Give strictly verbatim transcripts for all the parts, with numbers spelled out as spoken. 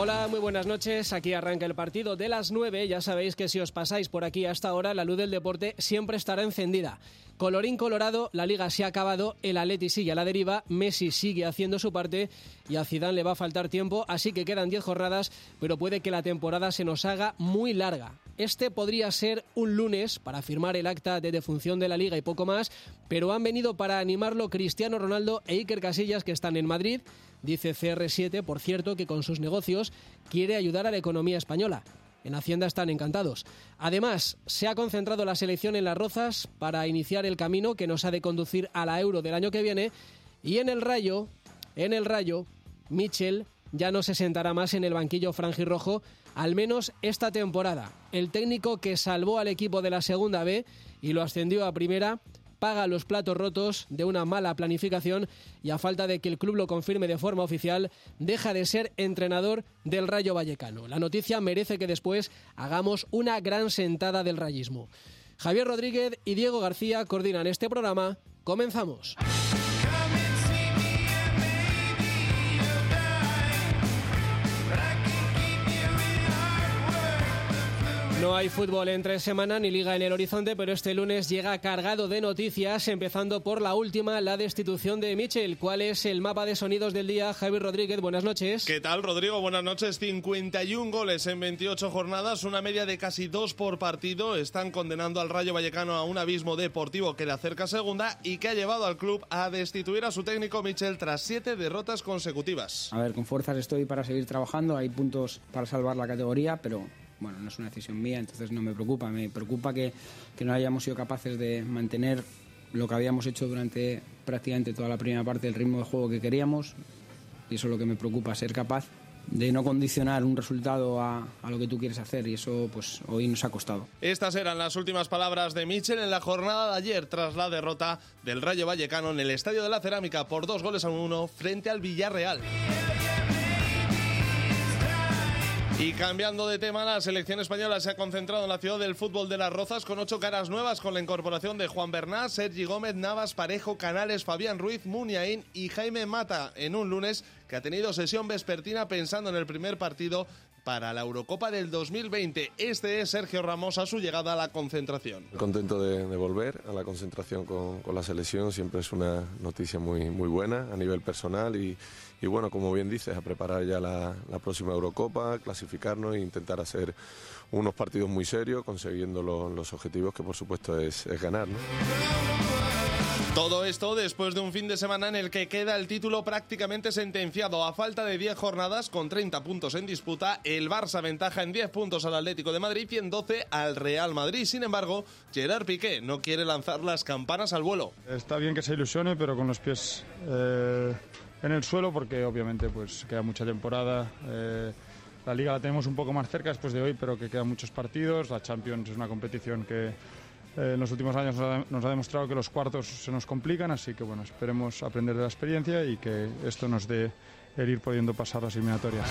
Hola, muy buenas noches. Aquí arranca el partido de las nueve. Ya sabéis que si os pasáis por aquí hasta ahora, la luz del deporte siempre estará encendida. Colorín colorado, la Liga se ha acabado, el Atleti sigue a la deriva, Messi sigue haciendo su parte y a Zidane le va a faltar tiempo, así que quedan diez jornadas, pero puede que la temporada se nos haga muy larga. Este podría ser un lunes para firmar el acta de defunción de la Liga y poco más, pero han venido para animarlo Cristiano Ronaldo e Iker Casillas, que están en Madrid. Dice C R siete, por cierto, que con sus negocios quiere ayudar a la economía española. En Hacienda están encantados. Además, se ha concentrado la selección en Las Rozas para iniciar el camino que nos ha de conducir a la Euro del año que viene. Y en el Rayo, en el Rayo, Michel ya no se sentará más en el banquillo franjirrojo, al menos esta temporada. El técnico que salvó al equipo de la Segunda B y lo ascendió a Primera paga los platos rotos de una mala planificación y, a falta de que el club lo confirme de forma oficial, deja de ser entrenador del Rayo Vallecano. La noticia merece que después hagamos una gran sentada del rayismo. Javier Rodríguez y Diego García coordinan este programa. Comenzamos. No hay fútbol entre semana ni liga en el horizonte, pero este lunes llega cargado de noticias, empezando por la última, la destitución de Michel. ¿Cuál es el mapa de sonidos del día? Javier Rodríguez, buenas noches. ¿Qué tal, Rodrigo? Buenas noches. cincuenta y un goles en veintiocho jornadas, una media de casi dos por partido. Están condenando al Rayo Vallecano a un abismo deportivo que le acerca a segunda y que ha llevado al club a destituir a su técnico Michel tras siete derrotas consecutivas. A ver, con fuerzas estoy para seguir trabajando, hay puntos para salvar la categoría, pero bueno, no es una decisión mía, entonces no me preocupa. Me preocupa que, que no hayamos sido capaces de mantener lo que habíamos hecho durante prácticamente toda la primera parte del ritmo de juego que queríamos, y eso es lo que me preocupa, ser capaz de no condicionar un resultado a, a lo que tú quieres hacer, y eso pues hoy nos ha costado. Estas eran las últimas palabras de Michel en la jornada de ayer tras la derrota del Rayo Vallecano en el Estadio de la Cerámica por dos goles a uno frente al Villarreal. Y cambiando de tema, la selección española se ha concentrado en la ciudad del fútbol de Las Rozas con ocho caras nuevas, con la incorporación de Juan Bernat, Sergi Gómez, Navas, Parejo, Canales, Fabián Ruiz, Muniain y Jaime Mata, en un lunes que ha tenido sesión vespertina pensando en el primer partido para la Eurocopa del dos mil veinte. Este es Sergio Ramos a su llegada a la concentración. Contento de, de volver a la concentración con, con la selección, siempre es una noticia muy, muy buena a nivel personal y, y bueno, como bien dices, a preparar ya la, la próxima Eurocopa, clasificarnos e intentar hacer unos partidos muy serios, consiguiendo lo, los objetivos que por supuesto es, es ganar, ¿no? Todo esto después de un fin de semana en el que queda el título prácticamente sentenciado. A falta de diez jornadas, con treinta puntos en disputa, el Barça aventaja en diez puntos al Atlético de Madrid y en doce al Real Madrid. Sin embargo, Gerard Piqué no quiere lanzar las campanas al vuelo. Está bien que se ilusione, pero con los pies eh, en el suelo, porque obviamente pues queda mucha temporada. Eh, la Liga la tenemos un poco más cerca después de hoy, pero que quedan muchos partidos. La Champions es una competición que en los últimos años nos ha demostrado que los cuartos se nos complican, así que bueno, esperemos aprender de la experiencia y que esto nos dé el ir pudiendo pasar las eliminatorias.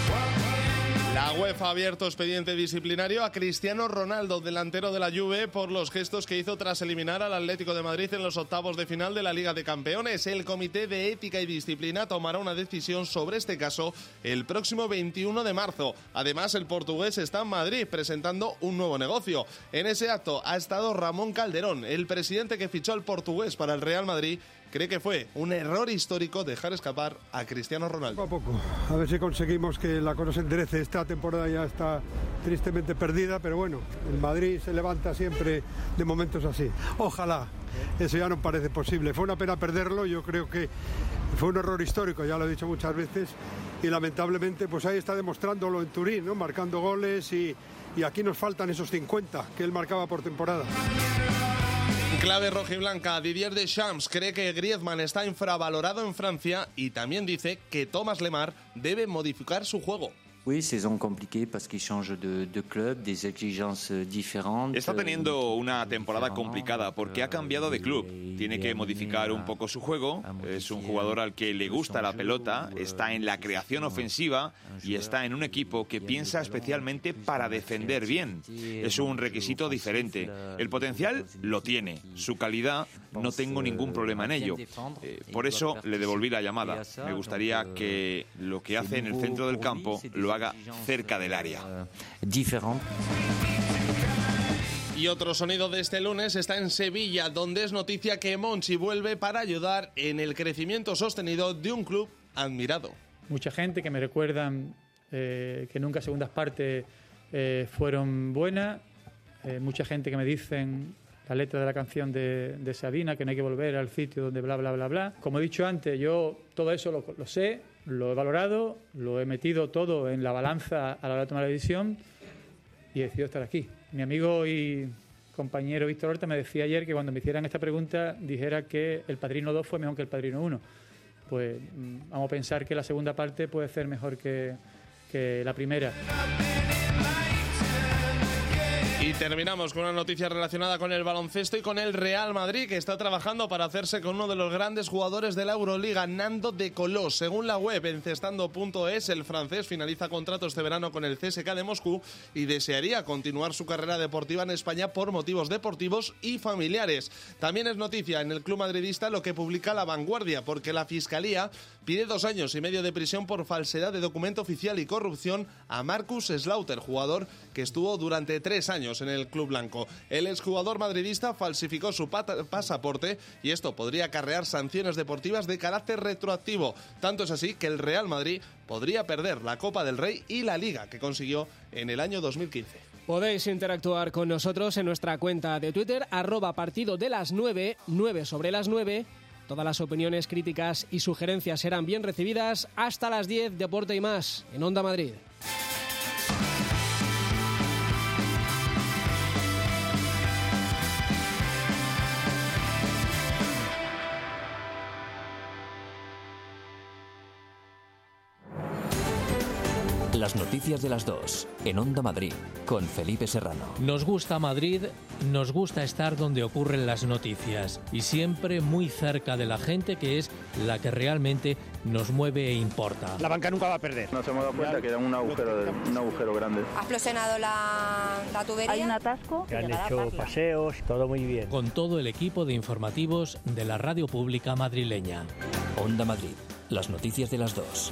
La UEFA ha abierto expediente disciplinario a Cristiano Ronaldo, delantero de la Juve, por los gestos que hizo tras eliminar al Atlético de Madrid en los octavos de final de la Liga de Campeones. El Comité de Ética y Disciplina tomará una decisión sobre este caso el próximo veintiuno de marzo. Además, el portugués está en Madrid presentando un nuevo negocio. En ese acto ha estado Ramón Calderón, el presidente que fichó al portugués para el Real Madrid. Cree que fue un error histórico dejar escapar a Cristiano Ronaldo. Poco a poco, a ver si conseguimos que la cosa se enderece. Esta temporada ya está tristemente perdida, pero bueno, el Madrid se levanta siempre de momentos así. Ojalá, eso ya no parece posible. Fue una pena perderlo, yo creo que fue un error histórico, ya lo he dicho muchas veces, y lamentablemente pues ahí está demostrándolo en Turín, ¿no? Marcando goles y, y aquí nos faltan esos cincuenta que él marcaba por temporada. Clave rojiblanca, Didier Deschamps cree que Griezmann está infravalorado en Francia y también dice que Thomas Lemar debe modificar su juego. Está teniendo una temporada complicada porque ha cambiado de club. Tiene que modificar un poco su juego. Es un jugador al que le gusta la pelota, está en la creación ofensiva y está en un equipo que piensa especialmente para defender bien. Es un requisito diferente. El potencial lo tiene. Su calidad no tengo ningún problema en ello. Eh, por eso le devolví la llamada. Me gustaría que lo que hace en el centro del campo lo haga cerca del área. Y otro sonido de este lunes está en Sevilla, donde es noticia que Monchi vuelve para ayudar en el crecimiento sostenido de un club admirado. Mucha gente que me recuerdan eh, que nunca segundas partes eh, fueron buenas, eh, mucha gente que me dicen la letra de la canción de, de Sabina, que no hay que volver al sitio donde bla, bla, bla, bla. Como he dicho antes, yo todo eso lo, lo sé, lo he valorado, lo he metido todo en la balanza a la hora de tomar la decisión y he decidido estar aquí. Mi amigo y compañero Víctor Horta me decía ayer que cuando me hicieran esta pregunta dijera que El Padrino dos fue mejor que El Padrino uno. Pues vamos a pensar que la segunda parte puede ser mejor que, que la primera. Y terminamos con una noticia relacionada con el baloncesto y con el Real Madrid, que está trabajando para hacerse con uno de los grandes jugadores de la Euroliga, Nando De Colo. Según la web encestando punto es, el francés finaliza contrato este verano con el C S K de Moscú y desearía continuar su carrera deportiva en España por motivos deportivos y familiares. También es noticia en el club madridista lo que publica La Vanguardia, porque la Fiscalía pide dos años y medio de prisión por falsedad de documento oficial y corrupción a Marcus Slaughter, jugador que estuvo durante tres años en el club blanco. El exjugador madridista falsificó su pasaporte y esto podría acarrear sanciones deportivas de carácter retroactivo. Tanto es así que el Real Madrid podría perder la Copa del Rey y la Liga que consiguió en el año dos mil quince. Podéis interactuar con nosotros en nuestra cuenta de Twitter, arroba partido de las nueve, nueve sobre las nueve. Todas las opiniones, críticas y sugerencias serán bien recibidas. Hasta las diez, Deporte y más, en Onda Madrid. Las noticias de las dos, en Onda Madrid, con Felipe Serrano. Nos gusta Madrid, nos gusta estar donde ocurren las noticias y siempre muy cerca de la gente, que es la que realmente nos mueve e importa. La banca nunca va a perder. Nos hemos dado cuenta que era un agujero, de, un agujero grande. Ha explosionado la, la tubería. Hay un atasco. Que han hecho paseos, todo muy bien. Con todo el equipo de informativos de la radio pública madrileña. Onda Madrid, las noticias de las dos.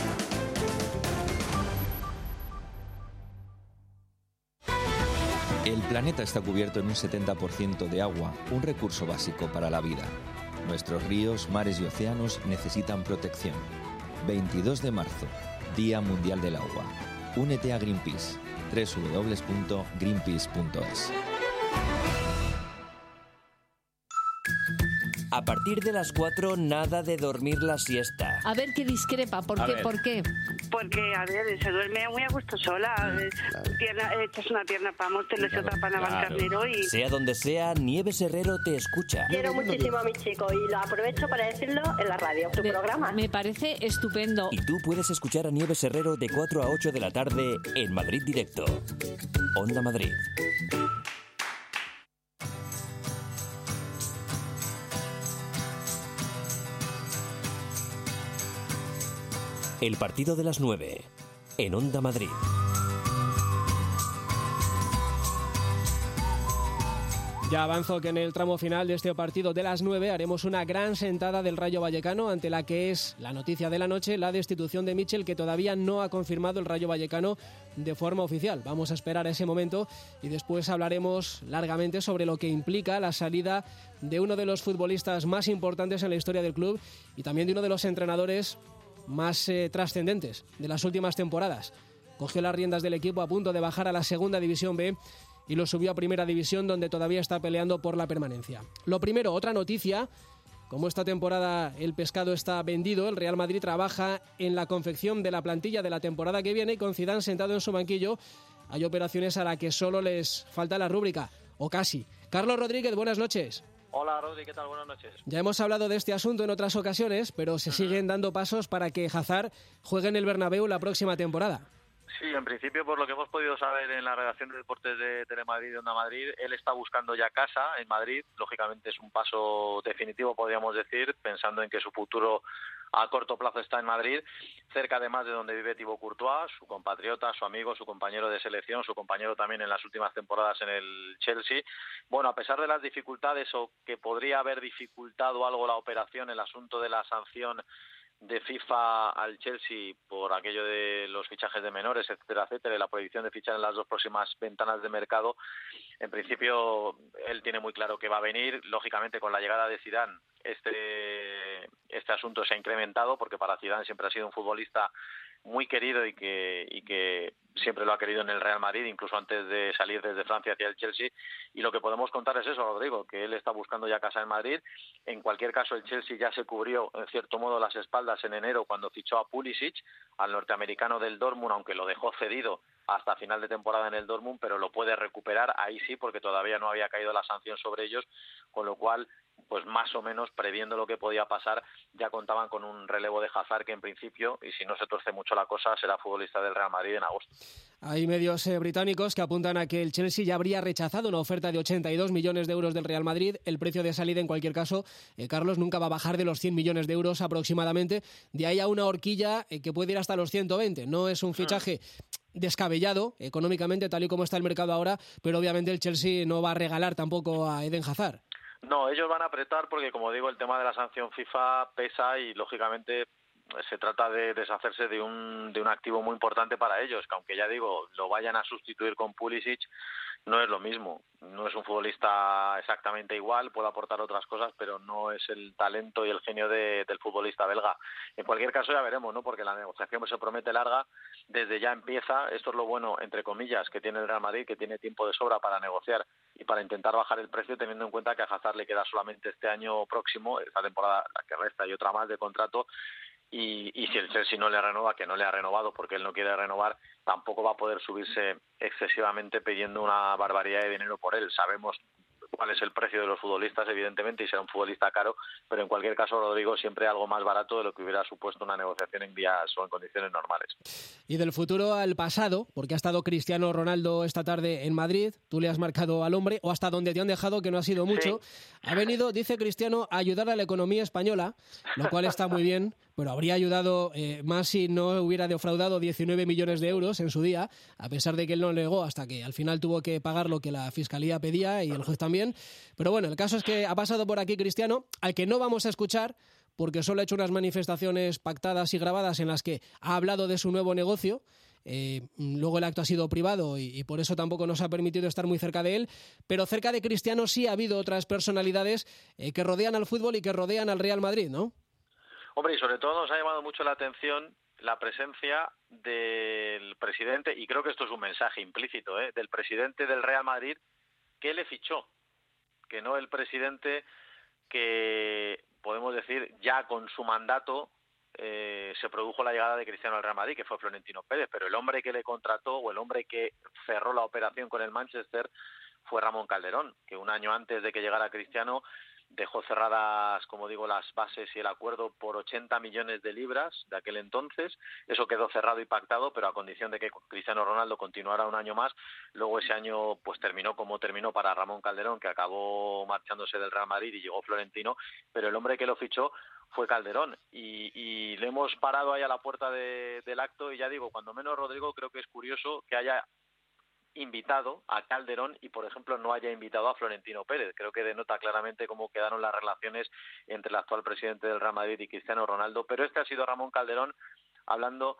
El planeta está cubierto en un setenta por ciento de agua, un recurso básico para la vida. Nuestros ríos, mares y océanos necesitan protección. veintidós de marzo, Día Mundial del Agua. Únete a Greenpeace. doble u doble u doble u punto greenpeace punto es. A partir de las cuatro, nada de dormir la siesta. A ver qué discrepa, ¿por qué? ¿Por qué? Porque, a ver, se duerme muy a gusto sola. Claro. Pierna, echas una pierna para Móstoles, claro, otra para Navalcarnero y... Sea donde sea, Nieves Herrero te escucha. Quiero muchísimo a mi chico y lo aprovecho para decirlo en la radio, tu de, programa. Me parece estupendo. Y tú puedes escuchar a Nieves Herrero de cuatro a ocho de la tarde en Madrid Directo. Onda Madrid. El partido de las nueve, en Onda Madrid. Ya avanzo que en el tramo final de este partido de las nueve haremos una gran sentada del Rayo Vallecano, ante la que es la noticia de la noche, la destitución de Mitchell, que todavía no ha confirmado el Rayo Vallecano de forma oficial. Vamos a esperar a ese momento y después hablaremos largamente sobre lo que implica la salida de uno de los futbolistas más importantes en la historia del club y también de uno de los entrenadores más eh, trascendentes de las últimas temporadas. Cogió las riendas del equipo a punto de bajar a la segunda división B y lo subió a primera división, donde todavía está peleando por la permanencia. Lo primero, otra noticia: como esta temporada el pescado está vendido, el Real Madrid trabaja en la confección de la plantilla de la temporada que viene y con Zidane sentado en su banquillo hay operaciones a las que solo les falta la rúbrica, o casi. Carlos Rodríguez, buenas noches. Hola, Rodri, ¿qué tal? Buenas noches. Ya hemos hablado de este asunto en otras ocasiones, pero se siguen dando pasos para que Hazard juegue en el Bernabéu la próxima temporada. Sí, en principio, por lo que hemos podido saber en la redacción de deportes de Telemadrid y Onda Madrid, él está buscando ya casa en Madrid. Lógicamente es un paso definitivo, podríamos decir, pensando en que su futuro a corto plazo está en Madrid, cerca además de donde vive Thibaut Courtois, su compatriota, su amigo, su compañero de selección, su compañero también en las últimas temporadas en el Chelsea. Bueno, a pesar de las dificultades o que podría haber dificultado algo la operación, el asunto de la sanción de FIFA al Chelsea por aquello de los fichajes de menores, etcétera, etcétera, y la prohibición de fichar en las dos próximas ventanas de mercado, en principio él tiene muy claro que va a venir. Lógicamente, con la llegada de Zidane, este, este asunto se ha incrementado, porque para Zidane siempre ha sido un futbolista muy querido y que y que siempre lo ha querido en el Real Madrid, incluso antes de salir desde Francia hacia el Chelsea. Y lo que podemos contar es eso, Rodrigo, que él está buscando ya casa en Madrid. En cualquier caso, el Chelsea ya se cubrió, en cierto modo, las espaldas en enero cuando fichó a Pulisic, al norteamericano del Dortmund, aunque lo dejó cedido hasta final de temporada en el Dortmund, pero lo puede recuperar, ahí sí, porque todavía no había caído la sanción sobre ellos, con lo cual, pues más o menos previendo lo que podía pasar, ya contaban con un relevo de Hazard que en principio, y si no se tuerce mucho la cosa, será futbolista del Real Madrid en agosto. Hay medios eh, británicos que apuntan a que el Chelsea ya habría rechazado una oferta de ochenta y dos millones de euros del Real Madrid. El precio de salida, en cualquier caso, eh, Carlos, nunca va a bajar de los cien millones de euros aproximadamente. De ahí a una horquilla eh, que puede ir hasta los ciento veinte. No es un fichaje descabellado económicamente, tal y como está el mercado ahora, pero obviamente el Chelsea no va a regalar tampoco a Eden Hazard. No, ellos van a apretar porque, como digo, el tema de la sanción FIFA pesa y, lógicamente, se trata de deshacerse de un de un activo muy importante para ellos, que aunque ya digo, lo vayan a sustituir con Pulisic, no es lo mismo. No es un futbolista exactamente igual, puede aportar otras cosas, pero no es el talento y el genio de, del futbolista belga. En cualquier caso ya veremos, ¿no? Porque la negociación se promete larga, desde ya empieza. Esto es lo bueno, entre comillas, que tiene el Real Madrid, que tiene tiempo de sobra para negociar y para intentar bajar el precio, teniendo en cuenta que a Hazard le queda solamente este año próximo, esta temporada la que resta y otra más de contrato. Y, y si el Chelsea no le renueva, que no le ha renovado porque él no quiere renovar, tampoco va a poder subirse excesivamente pidiendo una barbaridad de dinero por él. Sabemos cuál es el precio de los futbolistas, evidentemente, y será un futbolista caro, pero en cualquier caso, Rodrigo, siempre algo más barato de lo que hubiera supuesto una negociación en días o en condiciones normales. Y del futuro al pasado, porque ha estado Cristiano Ronaldo esta tarde en Madrid, tú le has marcado al hombre, o hasta donde te han dejado, que no ha sido mucho. Sí. Ha venido, dice Cristiano, a ayudar a la economía española, lo cual está muy bien, pero habría ayudado eh, más si no hubiera defraudado diecinueve millones de euros en su día, a pesar de que él no negó hasta que al final tuvo que pagar lo que la Fiscalía pedía y el juez también. Pero bueno, el caso es que ha pasado por aquí Cristiano, al que no vamos a escuchar, porque solo ha hecho unas manifestaciones pactadas y grabadas en las que ha hablado de su nuevo negocio. Eh, luego el acto ha sido privado y, y por eso tampoco nos ha permitido estar muy cerca de él, pero cerca de Cristiano sí ha habido otras personalidades eh, que rodean al fútbol y que rodean al Real Madrid, ¿no? Hombre, y sobre todo nos ha llamado mucho la atención la presencia del presidente, y creo que esto es un mensaje implícito, ¿eh? del presidente del Real Madrid, que le fichó, que no el presidente que, podemos decir, ya con su mandato eh, se produjo la llegada de Cristiano al Real Madrid, que fue Florentino Pérez, pero el hombre que le contrató o el hombre que cerró la operación con el Manchester fue Ramón Calderón, que un año antes de que llegara Cristiano dejó cerradas, como digo, las bases y el acuerdo por ochenta millones de libras de aquel entonces. Eso quedó cerrado y pactado, pero a condición de que Cristiano Ronaldo continuara un año más. Luego ese año pues terminó como terminó para Ramón Calderón, que acabó marchándose del Real Madrid y llegó Florentino, pero el hombre que lo fichó fue Calderón. Y, y le hemos parado ahí a la puerta de, del acto, y ya digo, cuando menos, Rodrigo, creo que es curioso que haya invitado a Calderón y, por ejemplo, no haya invitado a Florentino Pérez. Creo que denota claramente cómo quedaron las relaciones entre el actual presidente del Real Madrid y Cristiano Ronaldo. Pero este ha sido Ramón Calderón hablando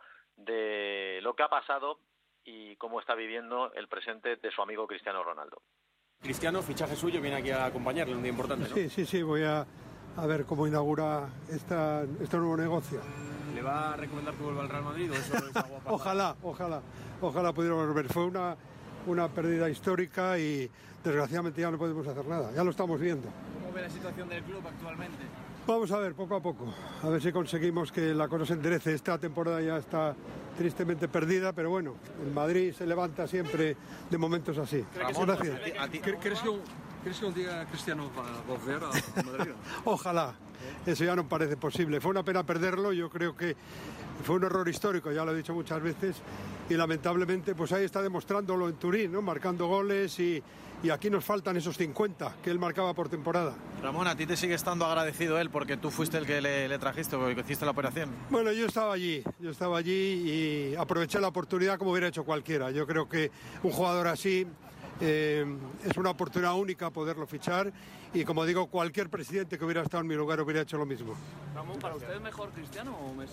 de lo que ha pasado y cómo está viviendo el presente de su amigo Cristiano Ronaldo. Cristiano, fichaje suyo, viene aquí a acompañarle, un día importante, ¿no? Sí, sí, sí, voy a, a ver cómo inaugura esta, este nuevo negocio. ¿Le va a recomendar que vuelva al Real Madrid o eso es agua pasada? Ojalá, ojalá, ojalá pudiéramos volver. Fue una... una pérdida histórica y desgraciadamente ya no podemos hacer nada, ya lo estamos viendo. ¿Cómo ve la situación del club actualmente? Vamos a ver, poco a poco, a ver si conseguimos que la cosa se enderece. Esta temporada ya está tristemente perdida, pero bueno, el Madrid se levanta siempre de momentos así. Ramón, gracias. ¿A ti, ¿crees, que un, ¿Crees que un día Cristiano va a volver a Madrid? Ojalá, eso ya no parece posible. Fue una pena perderlo, yo creo que fue un error histórico, ya lo he dicho muchas veces, y lamentablemente pues ahí está demostrándolo en Turín, ¿no? Marcando goles y, y aquí nos faltan esos cincuenta que él marcaba por temporada. Ramón, a ti te sigue estando agradecido él porque tú fuiste el que le, le trajiste o que hiciste la operación. Bueno, yo estaba allí, yo estaba allí y aproveché la oportunidad como hubiera hecho cualquiera. Yo creo que un jugador así eh, es una oportunidad única poderlo fichar y, como digo, cualquier presidente que hubiera estado en mi lugar hubiera hecho lo mismo. Ramón, ¿para usted es mejor Cristiano o Messi?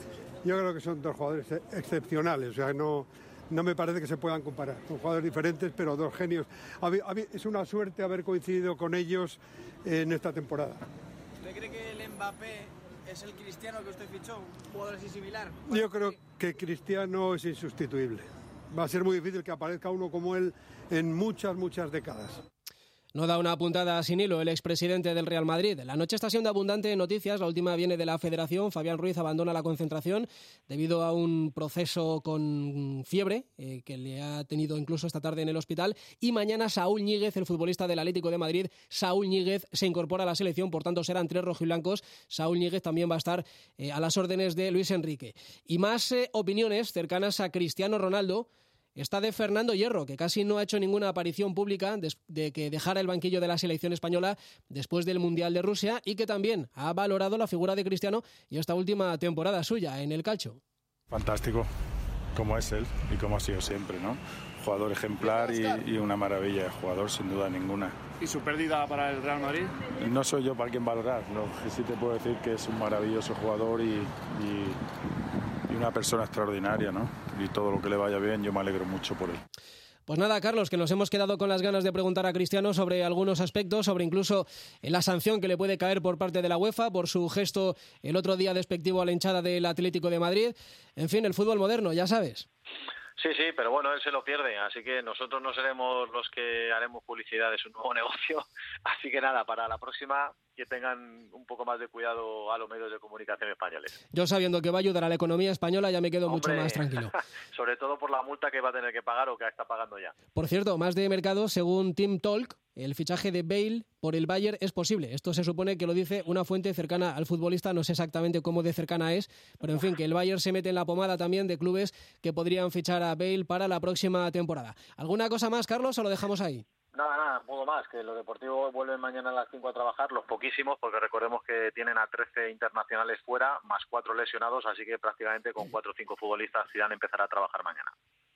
Yo creo que son dos jugadores excepcionales, o sea, no... No me parece que se puedan comparar. Son jugadores diferentes, pero dos genios. Es una suerte haber coincidido con ellos en esta temporada. ¿Usted cree que el Mbappé es el Cristiano que usted fichó? ¿Un jugador así similar? Yo creo que Cristiano es insustituible. Va a ser muy difícil que aparezca uno como él en muchas, muchas décadas. No da una puntada sin hilo el expresidente del Real Madrid. La noche está siendo abundante en noticias. La última viene de la Federación. Fabián Ruiz abandona la concentración debido a un proceso con fiebre eh, que le ha tenido incluso esta tarde en el hospital. Y mañana Saúl Ñíguez, el futbolista del Atlético de Madrid, Saúl Ñíguez se incorpora a la selección. Por tanto, serán tres rojiblancos. Saúl Ñíguez también va a estar eh, a las órdenes de Luis Enrique. Y más eh, opiniones cercanas a Cristiano Ronaldo. Está de Fernando Hierro, que casi no ha hecho ninguna aparición pública desde que dejara el banquillo de la selección española después del Mundial de Rusia y que también ha valorado la figura de Cristiano y esta última temporada suya en el calcio. Fantástico, como es él y como ha sido siempre, ¿no? Jugador ejemplar y, y una maravilla de jugador, sin duda ninguna. ¿Y su pérdida para el Real Madrid? No soy yo para quien valorar, lo que sí te puedo decir que es un maravilloso jugador y... y una persona extraordinaria, ¿no? Y todo lo que le vaya bien, yo me alegro mucho por él. Pues nada, Carlos, que nos hemos quedado con las ganas de preguntar a Cristiano sobre algunos aspectos, sobre incluso la sanción que le puede caer por parte de la UEFA por su gesto el otro día despectivo a la hinchada del Atlético de Madrid. En fin, el fútbol moderno, ya sabes. Sí, sí, pero bueno, él se lo pierde, así que nosotros no seremos los que haremos publicidad de su nuevo negocio. Así que nada, para la próxima que tengan un poco más de cuidado a los medios de comunicación españoles. Yo, sabiendo que va a ayudar a la economía española, ya me quedo Hombre, mucho más tranquilo. Sobre todo por la multa que va a tener que pagar o que está pagando ya. Por cierto, más de mercado, según Team Talk, el fichaje de Bale por el Bayern es posible. Esto se supone que lo dice una fuente cercana al futbolista, no sé exactamente cómo de cercana es, pero en fin, que el Bayern se mete en la pomada también de clubes que podrían fichar a Bale para la próxima temporada. ¿Alguna cosa más, Carlos, o lo dejamos ahí? Nada, nada, poco más, que los deportivos vuelven mañana a las cinco a trabajar, los poquísimos, porque recordemos que tienen a trece internacionales fuera, más cuatro lesionados, así que prácticamente con cuatro o cinco futbolistas irán a empezar a trabajar mañana.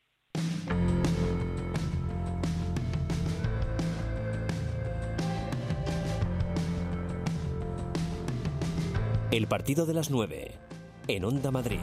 El partido de las nueve, en Onda Madrid.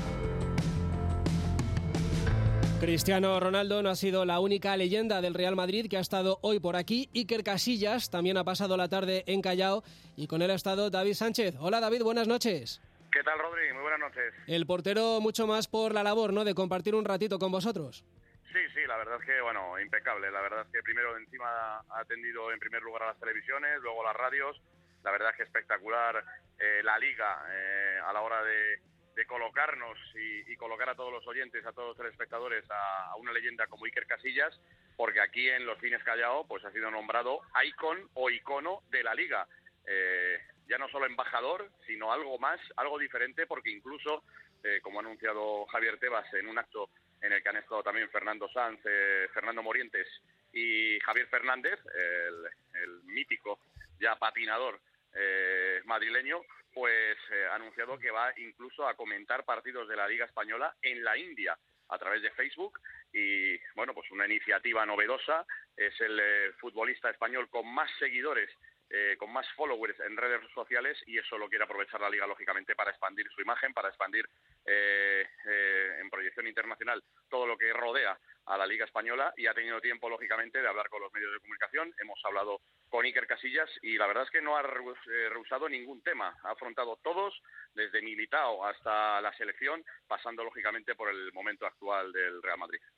Cristiano Ronaldo no ha sido la única leyenda del Real Madrid que ha estado hoy por aquí. Iker Casillas también ha pasado la tarde en Callao y con él ha estado David Sánchez. Hola David, buenas noches. ¿Qué tal, Rodri? Muy buenas noches. El portero mucho más por la labor, ¿no?, de compartir un ratito con vosotros. Sí, sí, la verdad es que, bueno, impecable. La verdad es que primero encima ha atendido en primer lugar a las televisiones, luego a las radios. La verdad es que espectacular eh, la Liga eh, a la hora de... de colocarnos y, y colocar a todos los oyentes, a todos los telespectadores a, a una leyenda como Iker Casillas, porque aquí en Los Cines Callao pues ha sido nombrado icon o icono de la Liga. Eh, ya no solo embajador, sino algo más, algo diferente, porque incluso, eh, como ha anunciado Javier Tebas en un acto en el que han estado también Fernando Sanz, eh, Fernando Morientes y Javier Fernández, el, el mítico ya patinador eh, madrileño, pues eh, ha anunciado que va incluso a comentar partidos de la Liga Española en la India a través de Facebook y, bueno, pues una iniciativa novedosa. Es el eh, futbolista español con más seguidores, eh, con más followers en redes sociales y eso lo quiere aprovechar la Liga, lógicamente, para expandir su imagen, para expandir eh, eh, en proyección internacional todo lo que rodea a la Liga Española y ha tenido tiempo, lógicamente, de hablar con los medios de comunicación. Hemos hablado con Iker Casillas y la verdad es que no ha rehusado ningún tema. Ha afrontado todos, desde Militao hasta la selección, pasando, lógicamente, por el momento actual del Real Madrid.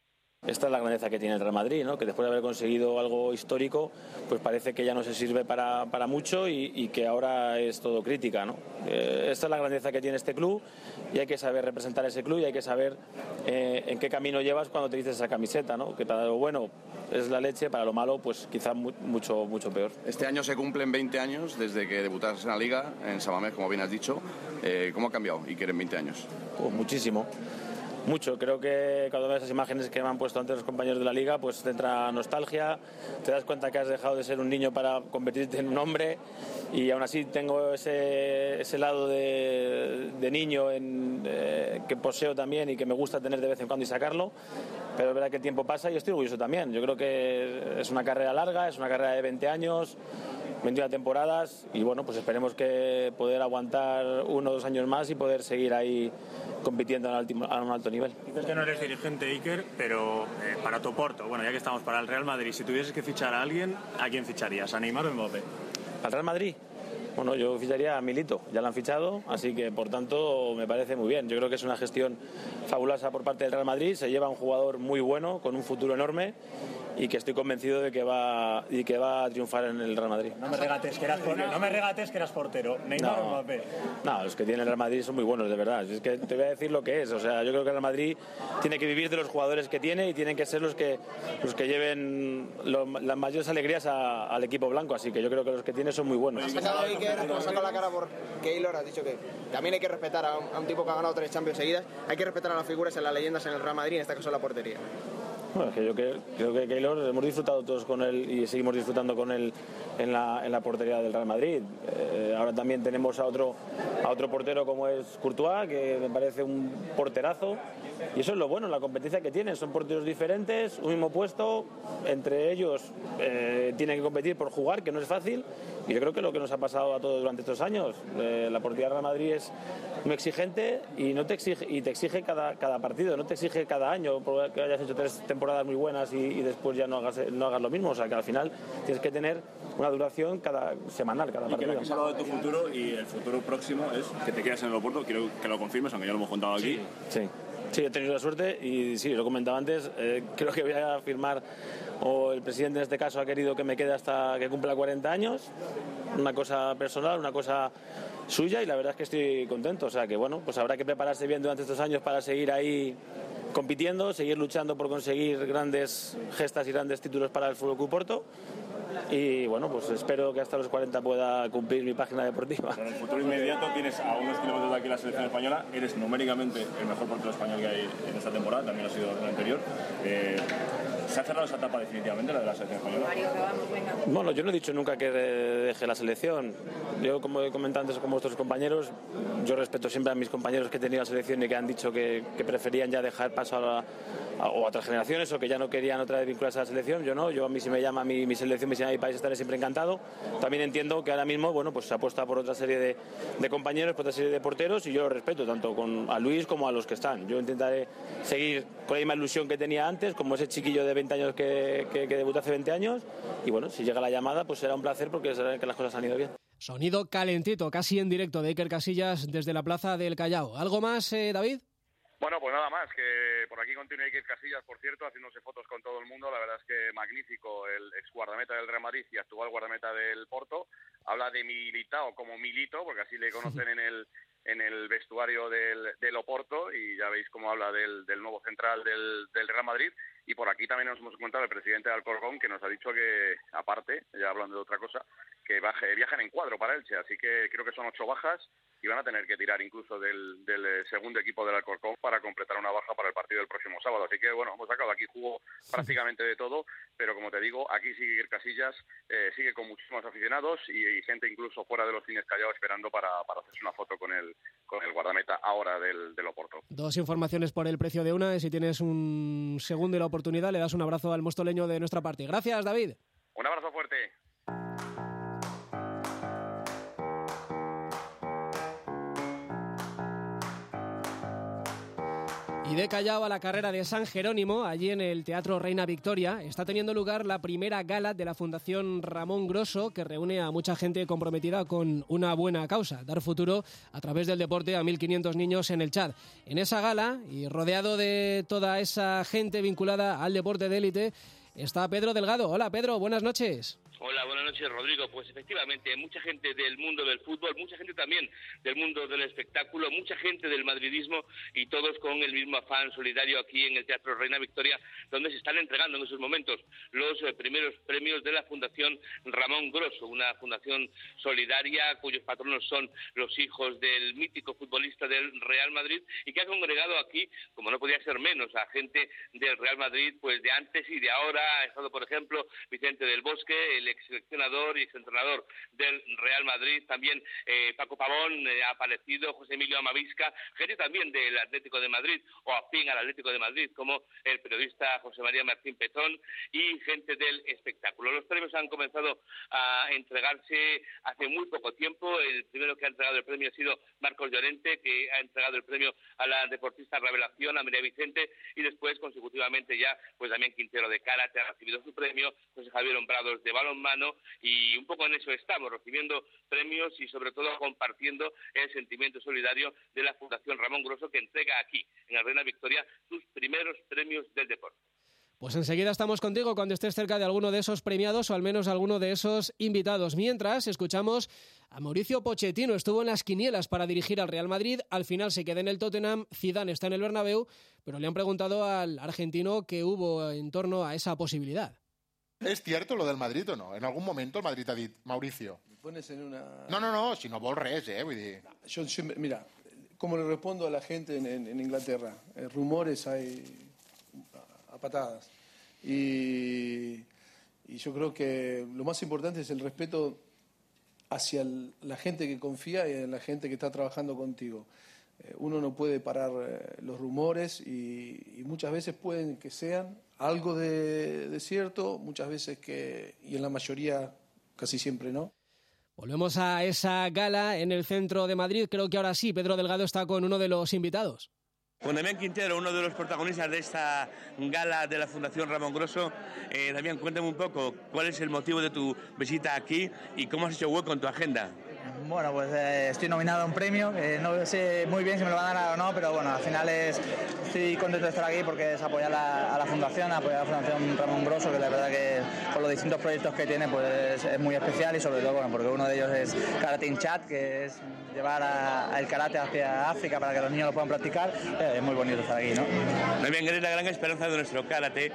Esta es la grandeza que tiene el Real Madrid, ¿no? Que después de haber conseguido algo histórico, pues parece que ya no se sirve para, para mucho y, y que ahora es todo crítica, ¿no? Eh, esta es la grandeza que tiene este club y hay que saber representar ese club y hay que saber eh, en qué camino llevas cuando te dices esa camiseta, ¿no? Que para lo bueno es la leche, para lo malo pues quizá mu mucho, mucho peor. Este año se cumplen veinte años desde que debutaste en la Liga, en San Mamés, como bien has dicho. Eh, ¿Cómo ha cambiado y quieren veinte años? Pues muchísimo. Mucho, creo que cuando ves esas imágenes que me han puesto antes los compañeros de la Liga, pues te entra nostalgia, te das cuenta que has dejado de ser un niño para convertirte en un hombre y aún así tengo ese, ese lado de, de niño en, eh, que poseo también y que me gusta tener de vez en cuando y sacarlo, pero es verdad que el tiempo pasa y estoy orgulloso también. Yo creo que es una carrera larga, es una carrera de veinte años, veintiuna temporadas y bueno, pues esperemos que poder aguantar uno o dos años más y poder seguir ahí compitiendo a un alto nivel. Dices que no eres dirigente, Iker, pero eh, para tu Oporto, bueno, ya que estamos para el Real Madrid, si tuvieses que fichar a alguien, ¿a quién ficharías? ¿A Neymar o Mbappé? ¿Al Real Madrid? Bueno, yo ficharía a Milito, ya lo han fichado, así que por tanto me parece muy bien. Yo creo que es una gestión fabulosa por parte del Real Madrid, se lleva un jugador muy bueno, con un futuro enorme y que estoy convencido de que va y que va a triunfar en el Real Madrid. No me regates que eras portero, no me regates que eras portero. ¿Neymar no, o Mbappé? No, los que tiene el Real Madrid son muy buenos, de verdad. Es que te voy a decir lo que es. O sea, yo creo que el Real Madrid tiene que vivir de los jugadores que tiene y tienen que ser los que los que lleven lo, las mayores alegrías a, al equipo blanco. Así que yo creo que los que tiene son muy buenos. Has sacado a Iker, como saca la cara por Keylor, has dicho que también hay que respetar a un, a un tipo que ha ganado tres Champions seguidas. Hay que respetar a las figuras, a las leyendas en el Real Madrid, en este caso la portería. Bueno, es que yo creo, creo que Keylor hemos disfrutado todos con él y seguimos disfrutando con él en la, en la portería del Real Madrid. Eh, ahora también tenemos a otro, a otro portero como es Courtois, que me parece un porterazo. Y eso es lo bueno, la competencia que tienen. Son porteros diferentes, un mismo puesto, entre ellos eh, tienen que competir por jugar, que no es fácil. Y yo creo que lo que nos ha pasado a todos durante estos años, eh, la portería del Real Madrid es muy exigente y no te exige y te exige cada, cada partido, no te exige cada año porque hayas hecho tres temporadas muy buenas y, y después ya no hagas, no hagas lo mismo. O sea que al final tienes que tener una duración cada semanal, cada partido. Y que has hablado de tu futuro y el futuro próximo es que te quedas en el Oporto, quiero que lo confirmes, aunque ya lo hemos contado aquí. Sí, sí. Sí, he tenido la suerte y sí, lo he comentado antes, eh, creo que voy a firmar, o el presidente en este caso ha querido que me quede hasta que cumpla cuarenta años, una cosa personal, una cosa suya y la verdad es que estoy contento, o sea que bueno, pues habrá que prepararse bien durante estos años para seguir ahí compitiendo, seguir luchando por conseguir grandes gestas y grandes títulos para el Fútbol Club Porto. Y bueno, pues espero que hasta los cuarenta pueda cumplir mi página deportiva. En el futuro inmediato tienes a unos kilómetros de aquí la selección española, eres numéricamente el mejor portero español que hay en esta temporada, también lo ha sido en la anterior. Eh, ¿Se ha cerrado esa etapa definitivamente, la de la selección española? Bueno, yo no he dicho nunca que deje la selección. Yo, como he comentado antes con vuestros compañeros, yo respeto siempre a mis compañeros que he tenido la selección y que han dicho que, que preferían ya dejar paso a, la, a, o a otras generaciones o que ya no querían otra vez vincularse a la selección. Yo no, yo a mí si me llama mi, mi selección, me llama mi país, estaré siempre encantado. También entiendo que ahora mismo, bueno, pues se apuesta por otra serie de, de compañeros, por otra serie de porteros y yo lo respeto tanto con, a Luis como a los que están. Yo intentaré seguir con la misma ilusión que tenía antes, como ese chiquillo de veinte años que, que, que debutó hace veinte años y bueno, si llega la llamada pues será un placer porque sabrán que las cosas han ido bien. Sonido calentito, casi en directo de Iker Casillas desde la plaza del Callao. ¿Algo más, eh, David? Bueno, pues nada más, que por aquí continúa Iker Casillas, por cierto, haciéndose fotos con todo el mundo. La verdad es que magnífico el ex guardameta del Real Madrid y actual guardameta del Porto. Habla de Militao como Milito, porque así le conocen en el en el vestuario del, del Oporto, y ya veis cómo habla del, del nuevo central del, del Real Madrid. Y por aquí también nos hemos encontrado el presidente de Alcorcón, que nos ha dicho que, aparte, ya hablando de otra cosa, que baje, viajan en cuadro para Elche, así que creo que son ocho bajas y van a tener que tirar incluso del, del segundo equipo del Alcorcón para completar una baja para el partido del próximo sábado. Así que, bueno, hemos sacado aquí jugo prácticamente de todo, pero como te digo, aquí sigue Iker Casillas, eh, sigue con muchísimos aficionados y, y gente incluso fuera de los cines Callao esperando para, para hacerse una foto con el, con el guardameta ahora del, del Oporto. Dos informaciones por el precio de una, y si tienes un segundo y la oportunidad, le das un abrazo al mostoleño de nuestra parte. Gracias, David. Un abrazo fuerte. Y de Callao a la carrera de San Jerónimo, allí en el Teatro Reina Victoria, está teniendo lugar la primera gala de la Fundación Ramón Grosso, que reúne a mucha gente comprometida con una buena causa, dar futuro a través del deporte a mil quinientos niños en el Chad. En esa gala, y rodeado de toda esa gente vinculada al deporte de élite, está Pedro Delgado. Hola Pedro, buenas noches. Hola, buenas noches, Rodrigo. Pues efectivamente, mucha gente del mundo del fútbol, mucha gente también del mundo del espectáculo, mucha gente del madridismo y todos con el mismo afán solidario aquí en el Teatro Reina Victoria, donde se están entregando en esos momentos los eh, primeros premios de la Fundación Ramón Grosso, una fundación solidaria cuyos patronos son los hijos del mítico futbolista del Real Madrid y que ha congregado aquí, como no podía ser menos, a gente del Real Madrid pues de antes y de ahora. Ha estado, por ejemplo, Vicente del Bosque, el ex seleccionador y exentrenador del Real Madrid, también eh, Paco Pavón, eh, ha aparecido José Emilio Amavisca, gente también del Atlético de Madrid o afín al Atlético de Madrid, como el periodista José María Martín Petón, y gente del espectáculo. Los premios han comenzado a entregarse hace muy poco tiempo. El primero que ha entregado el premio ha sido Marcos Llorente, que ha entregado el premio a la deportista revelación, a María Vicente, y después consecutivamente ya pues también Quintero de Karate ha recibido su premio, José Javier Hombrados de balonmano, y un poco en eso estamos, recibiendo premios y sobre todo compartiendo el sentimiento solidario de la Fundación Ramón Grosso, que entrega aquí en la Reina Victoria sus primeros premios del deporte. Pues enseguida estamos contigo cuando estés cerca de alguno de esos premiados o al menos alguno de esos invitados. Mientras escuchamos a Mauricio Pochettino, estuvo en las quinielas para dirigir al Real Madrid, al final se queda en el Tottenham, Zidane está en el Bernabéu, pero le han preguntado al argentino qué hubo en torno a esa posibilidad. ¿Es cierto lo del Madrid o no? En algún momento el Madrid ha dit, Mauricio. Me pones en una... No, no, no, si no vol res, eh, vull dir... Yo siempre, mira, como le respondo a la gente en, en, en Inglaterra, eh, rumores hay a, a patadas. Y, y yo creo que lo más importante es el respeto hacia el, la gente que confía y en la gente que está trabajando contigo. Eh, uno no puede parar eh, los rumores y, y muchas veces pueden que sean algo de, de cierto, muchas veces que, y en la mayoría casi siempre no. Volvemos a esa gala en el centro de Madrid. Creo que ahora sí, Pedro Delgado está con uno de los invitados. Con Damián Quintero, uno de los protagonistas de esta gala de la Fundación Ramón Grosso. Eh, Damián, cuéntame un poco cuál es el motivo de tu visita aquí y cómo has hecho hueco en tu agenda. Bueno, pues eh, estoy nominado a un premio, eh, no sé muy bien si me lo van a dar o no, pero bueno, al final es, estoy contento de estar aquí porque es apoyar la, a la Fundación, apoyar a la Fundación Ramón Grosso, que la verdad que con los distintos proyectos que tiene pues es, es muy especial y sobre todo bueno, porque uno de ellos es Karate in Chad, que es llevar a, a el karate hacia África para que los niños lo puedan practicar. Eh, es muy bonito estar aquí, ¿no? Muy bien, eres la gran esperanza de nuestro karate.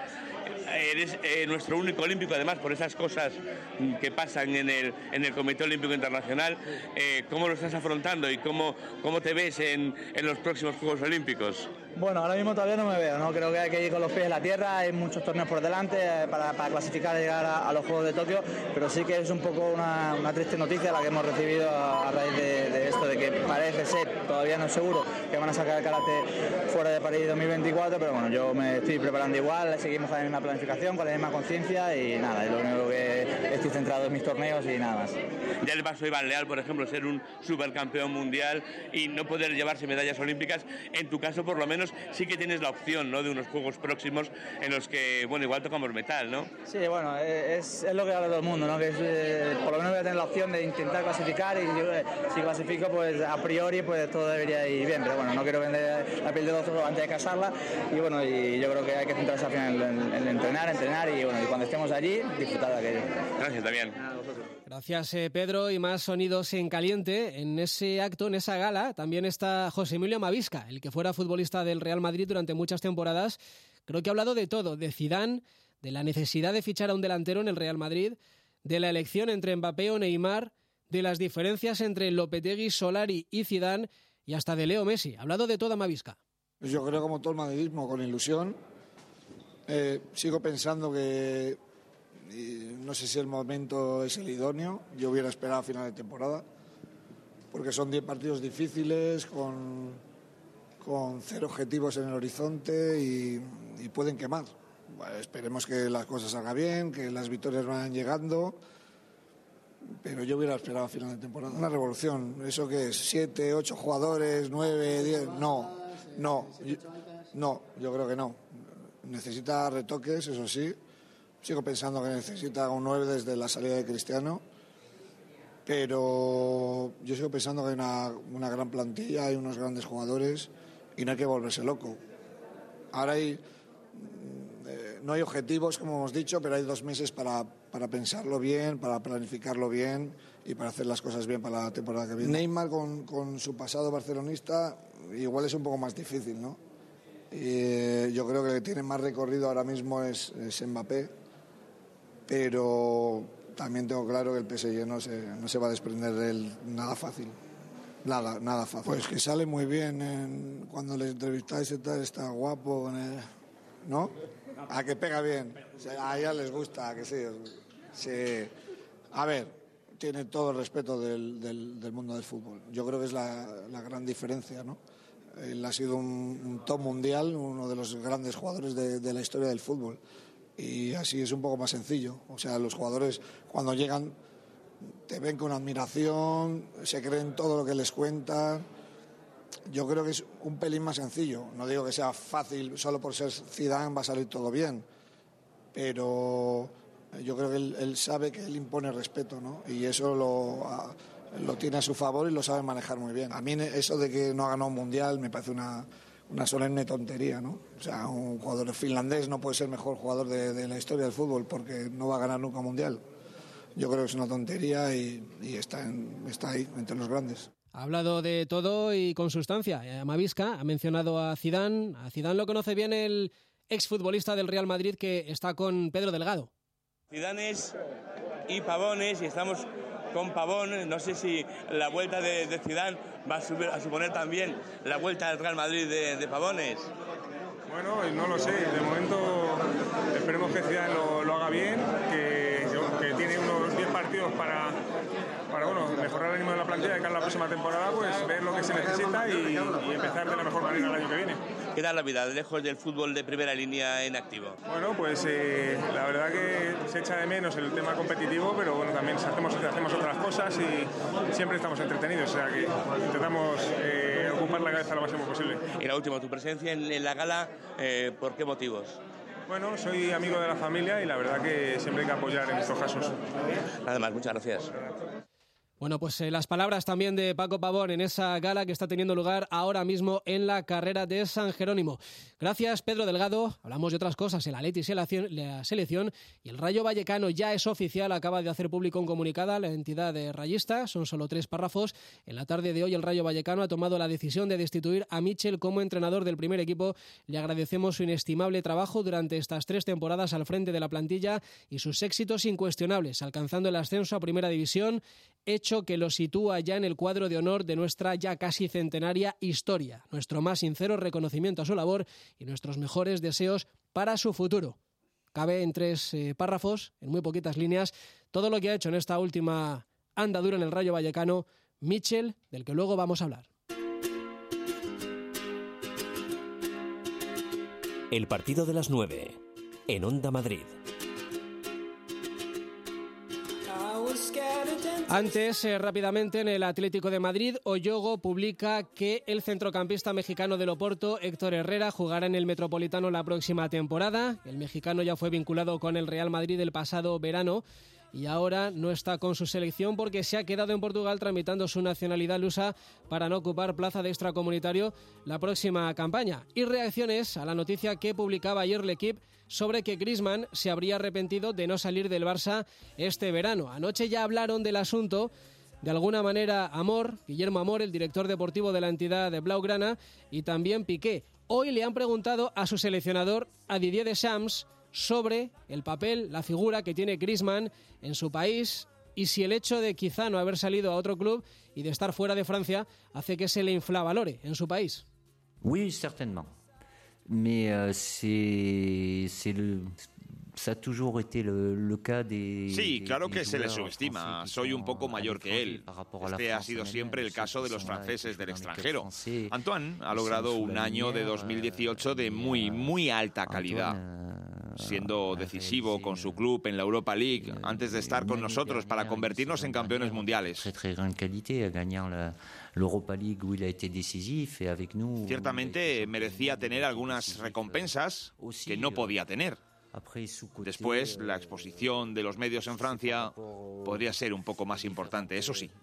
Eres eh, nuestro único olímpico, además, por esas cosas que pasan en el, en el Comité Olímpico Internacional. Eh, ¿Cómo lo estás afrontando y cómo, cómo te ves en, en los próximos Juegos Olímpicos? Bueno, ahora mismo todavía no me veo, ¿no? Creo que hay que ir con los pies en la tierra, hay muchos torneos por delante eh, para, para clasificar y llegar a, a los Juegos de Tokio, pero sí que es un poco una, una triste noticia la que hemos recibido a, a raíz de, de esto, de que parece ser, todavía no es seguro, que van a sacar el karate fuera de París dos mil veinticuatro, pero bueno, yo me estoy preparando igual, seguimos con la misma planificación, con la misma conciencia y nada, y lo único que estoy centrado en mis torneos y nada más. Ya le pasó a Iván Leal, por ejemplo, ser un supercampeón mundial y no poder llevarse medallas olímpicas. En tu caso, por lo menos, sí que tienes la opción, ¿no?, de unos Juegos próximos en los que, bueno, igual tocamos metal, ¿no? Sí, bueno, es, es lo que habla todo el mundo, ¿no? Que es, eh, por lo menos voy a tener la opción de intentar clasificar y yo, eh, si clasifico, pues a priori, pues todo debería ir bien, pero bueno, no quiero vender la piel de los otros antes de casarla y bueno, y yo creo que hay que centrarse al final en, en entrenar, entrenar y bueno, y cuando estemos allí, disfrutar de aquello. Gracias, Damián. Gracias, eh, Pedro. Y más sonidos en caliente. En ese acto, en esa gala, también está José Emilio Amavisca, el que fuera futbolista del Real Madrid durante muchas temporadas. Creo que ha hablado de todo, de Zidane, de la necesidad de fichar a un delantero en el Real Madrid, de la elección entre Mbappé o Neymar, de las diferencias entre Lopetegui, Solari y Zidane y hasta de Leo Messi. Ha hablado de todo Amavisca. Pues yo creo, como todo el madridismo, con ilusión. Eh, sigo pensando que y no sé si el momento es el idóneo. Yo hubiera esperado a final de temporada porque son diez partidos difíciles con, con cero objetivos en el horizonte y, y pueden quemar. Bueno, esperemos que las cosas salgan bien, que las victorias vayan llegando, pero yo hubiera esperado a final de temporada. Una revolución, ¿eso qué es? ¿Siete, ocho jugadores, nueve, diez? No, no. No, yo creo que no. Necesita retoques, eso sí. Sigo pensando que necesita un nueve desde la salida de Cristiano, pero yo sigo pensando que hay una, una gran plantilla, hay unos grandes jugadores y no hay que volverse loco. Ahora hay, eh, no hay objetivos, como hemos dicho, pero hay dos meses para, para pensarlo bien, para planificarlo bien y para hacer las cosas bien para la temporada que viene. Neymar, con, con su pasado barcelonista, igual es un poco más difícil, ¿no? Y yo creo que el que tiene más recorrido ahora mismo es, es Mbappé, pero también tengo claro que el P S G no se, no se va a desprender de él nada fácil. Nada, nada fácil. Pues que sale muy bien en, cuando le entrevistáis y tal, está guapo, ¿no? A que pega bien. O sea, a ella les gusta, a que sí, sí. A ver, tiene todo el respeto del, del, del mundo del fútbol. Yo creo que es la, la gran diferencia, ¿no? Él ha sido un, un top mundial, uno de los grandes jugadores de, de la historia del fútbol. Y así es un poco más sencillo. O sea, los jugadores cuando llegan te ven con admiración, se creen todo lo que les cuentan. Yo creo que es un pelín más sencillo. No digo que sea fácil, solo por ser Zidane va a salir todo bien. Pero yo creo que él, él sabe que él impone respeto, ¿no? Y eso lo, lo tiene a su favor y lo sabe manejar muy bien. A mí eso de que no ha ganado un mundial me parece una, una solemne tontería, ¿no? O sea, un jugador finlandés no puede ser mejor jugador de, de la historia del fútbol porque no va a ganar nunca un mundial. Yo creo que es una tontería y, y está, en, está ahí, entre los grandes. Ha hablado de todo y con sustancia. Amavisca ha mencionado a Zidane. A Zidane lo conoce bien el exfutbolista del Real Madrid que está con Pedro Delgado. Zidanes y Pavones, y estamos con Pavón. No sé si la vuelta de, de Zidane va a, subir, a suponer también la vuelta del Real Madrid de, de Pavones. Bueno, no lo sé. De momento esperemos que Zidane lo, lo haga bien, que, que tiene unos diez partidos para, para bueno, mejorar el ánimo de la plantilla de cara a la próxima temporada, pues ver lo que se necesita y, y empezar de la mejor manera el año que viene. ¿Qué tal la vida lejos del fútbol de primera línea en activo? Bueno, pues eh, la verdad que se echa de menos el tema competitivo, pero bueno, también hacemos, hacemos otras cosas y siempre estamos entretenidos, o sea que intentamos eh, ocupar la cabeza lo máximo posible. Y la última, tu presencia en, en la gala, eh, ¿por qué motivos? Bueno, soy amigo de la familia y la verdad que siempre hay que apoyar en estos casos. Nada más, muchas gracias. Bueno, pues eh, las palabras también de Paco Pavón en esa gala que está teniendo lugar ahora mismo en la carrera de San Jerónimo. Gracias, Pedro Delgado. Hablamos de otras cosas, el Athletic y la selección. Y el Rayo Vallecano ya es oficial, acaba de hacer público un comunicado a la entidad de rayista. Son solo tres párrafos. En la tarde de hoy el Rayo Vallecano ha tomado la decisión de destituir a Mitchell como entrenador del primer equipo. Le agradecemos su inestimable trabajo durante estas tres temporadas al frente de la plantilla y sus éxitos incuestionables, alcanzando el ascenso a Primera División, hecho que lo sitúa ya en el cuadro de honor de nuestra ya casi centenaria historia. Nuestro más sincero reconocimiento a su labor y nuestros mejores deseos para su futuro. Cabe en tres eh, párrafos, en muy poquitas líneas, todo lo que ha hecho en esta última andadura en el Rayo Vallecano Mitchell, del que luego vamos a hablar. El partido de las nueve, en Onda Madrid. Antes, eh, rápidamente, en el Atlético de Madrid, Oyogo publica que el centrocampista mexicano del Oporto, Héctor Herrera, jugará en el Metropolitano la próxima temporada. El mexicano ya fue vinculado con el Real Madrid el pasado verano y ahora no está con su selección porque se ha quedado en Portugal tramitando su nacionalidad lusa para no ocupar plaza de extracomunitario la próxima campaña. Y reacciones a la noticia que publicaba ayer L'Equipe sobre que Griezmann se habría arrepentido de no salir del Barça este verano. Anoche ya hablaron del asunto, de alguna manera, Amor, Guillermo Amor, el director deportivo de la entidad de Blaugrana, y también Piqué. Hoy le han preguntado a su seleccionador, a Didier Deschamps, sobre el papel, la figura que tiene Griezmann en su país y si el hecho de quizá no haber salido a otro club y de estar fuera de Francia hace que se le infravalore en su país. Oui, certainement. Mais euh, c'est c'est le ça a toujours été le, le cas des Sí, claro que se le subestima. Soy un poco mayor que él. Este ha sido siempre el caso de los franceses del extranjero. Antoine ha logrado un año de dos mil dieciocho de muy, muy alta calidad. siendo decisivo con su club en la Europa League, antes de estar con nosotros para convertirnos en campeones mundiales. Ciertamente merecía tener algunas recompensas que no podía tener. Después, la exposición de los medios en Francia podría ser un poco más importante, eso sí.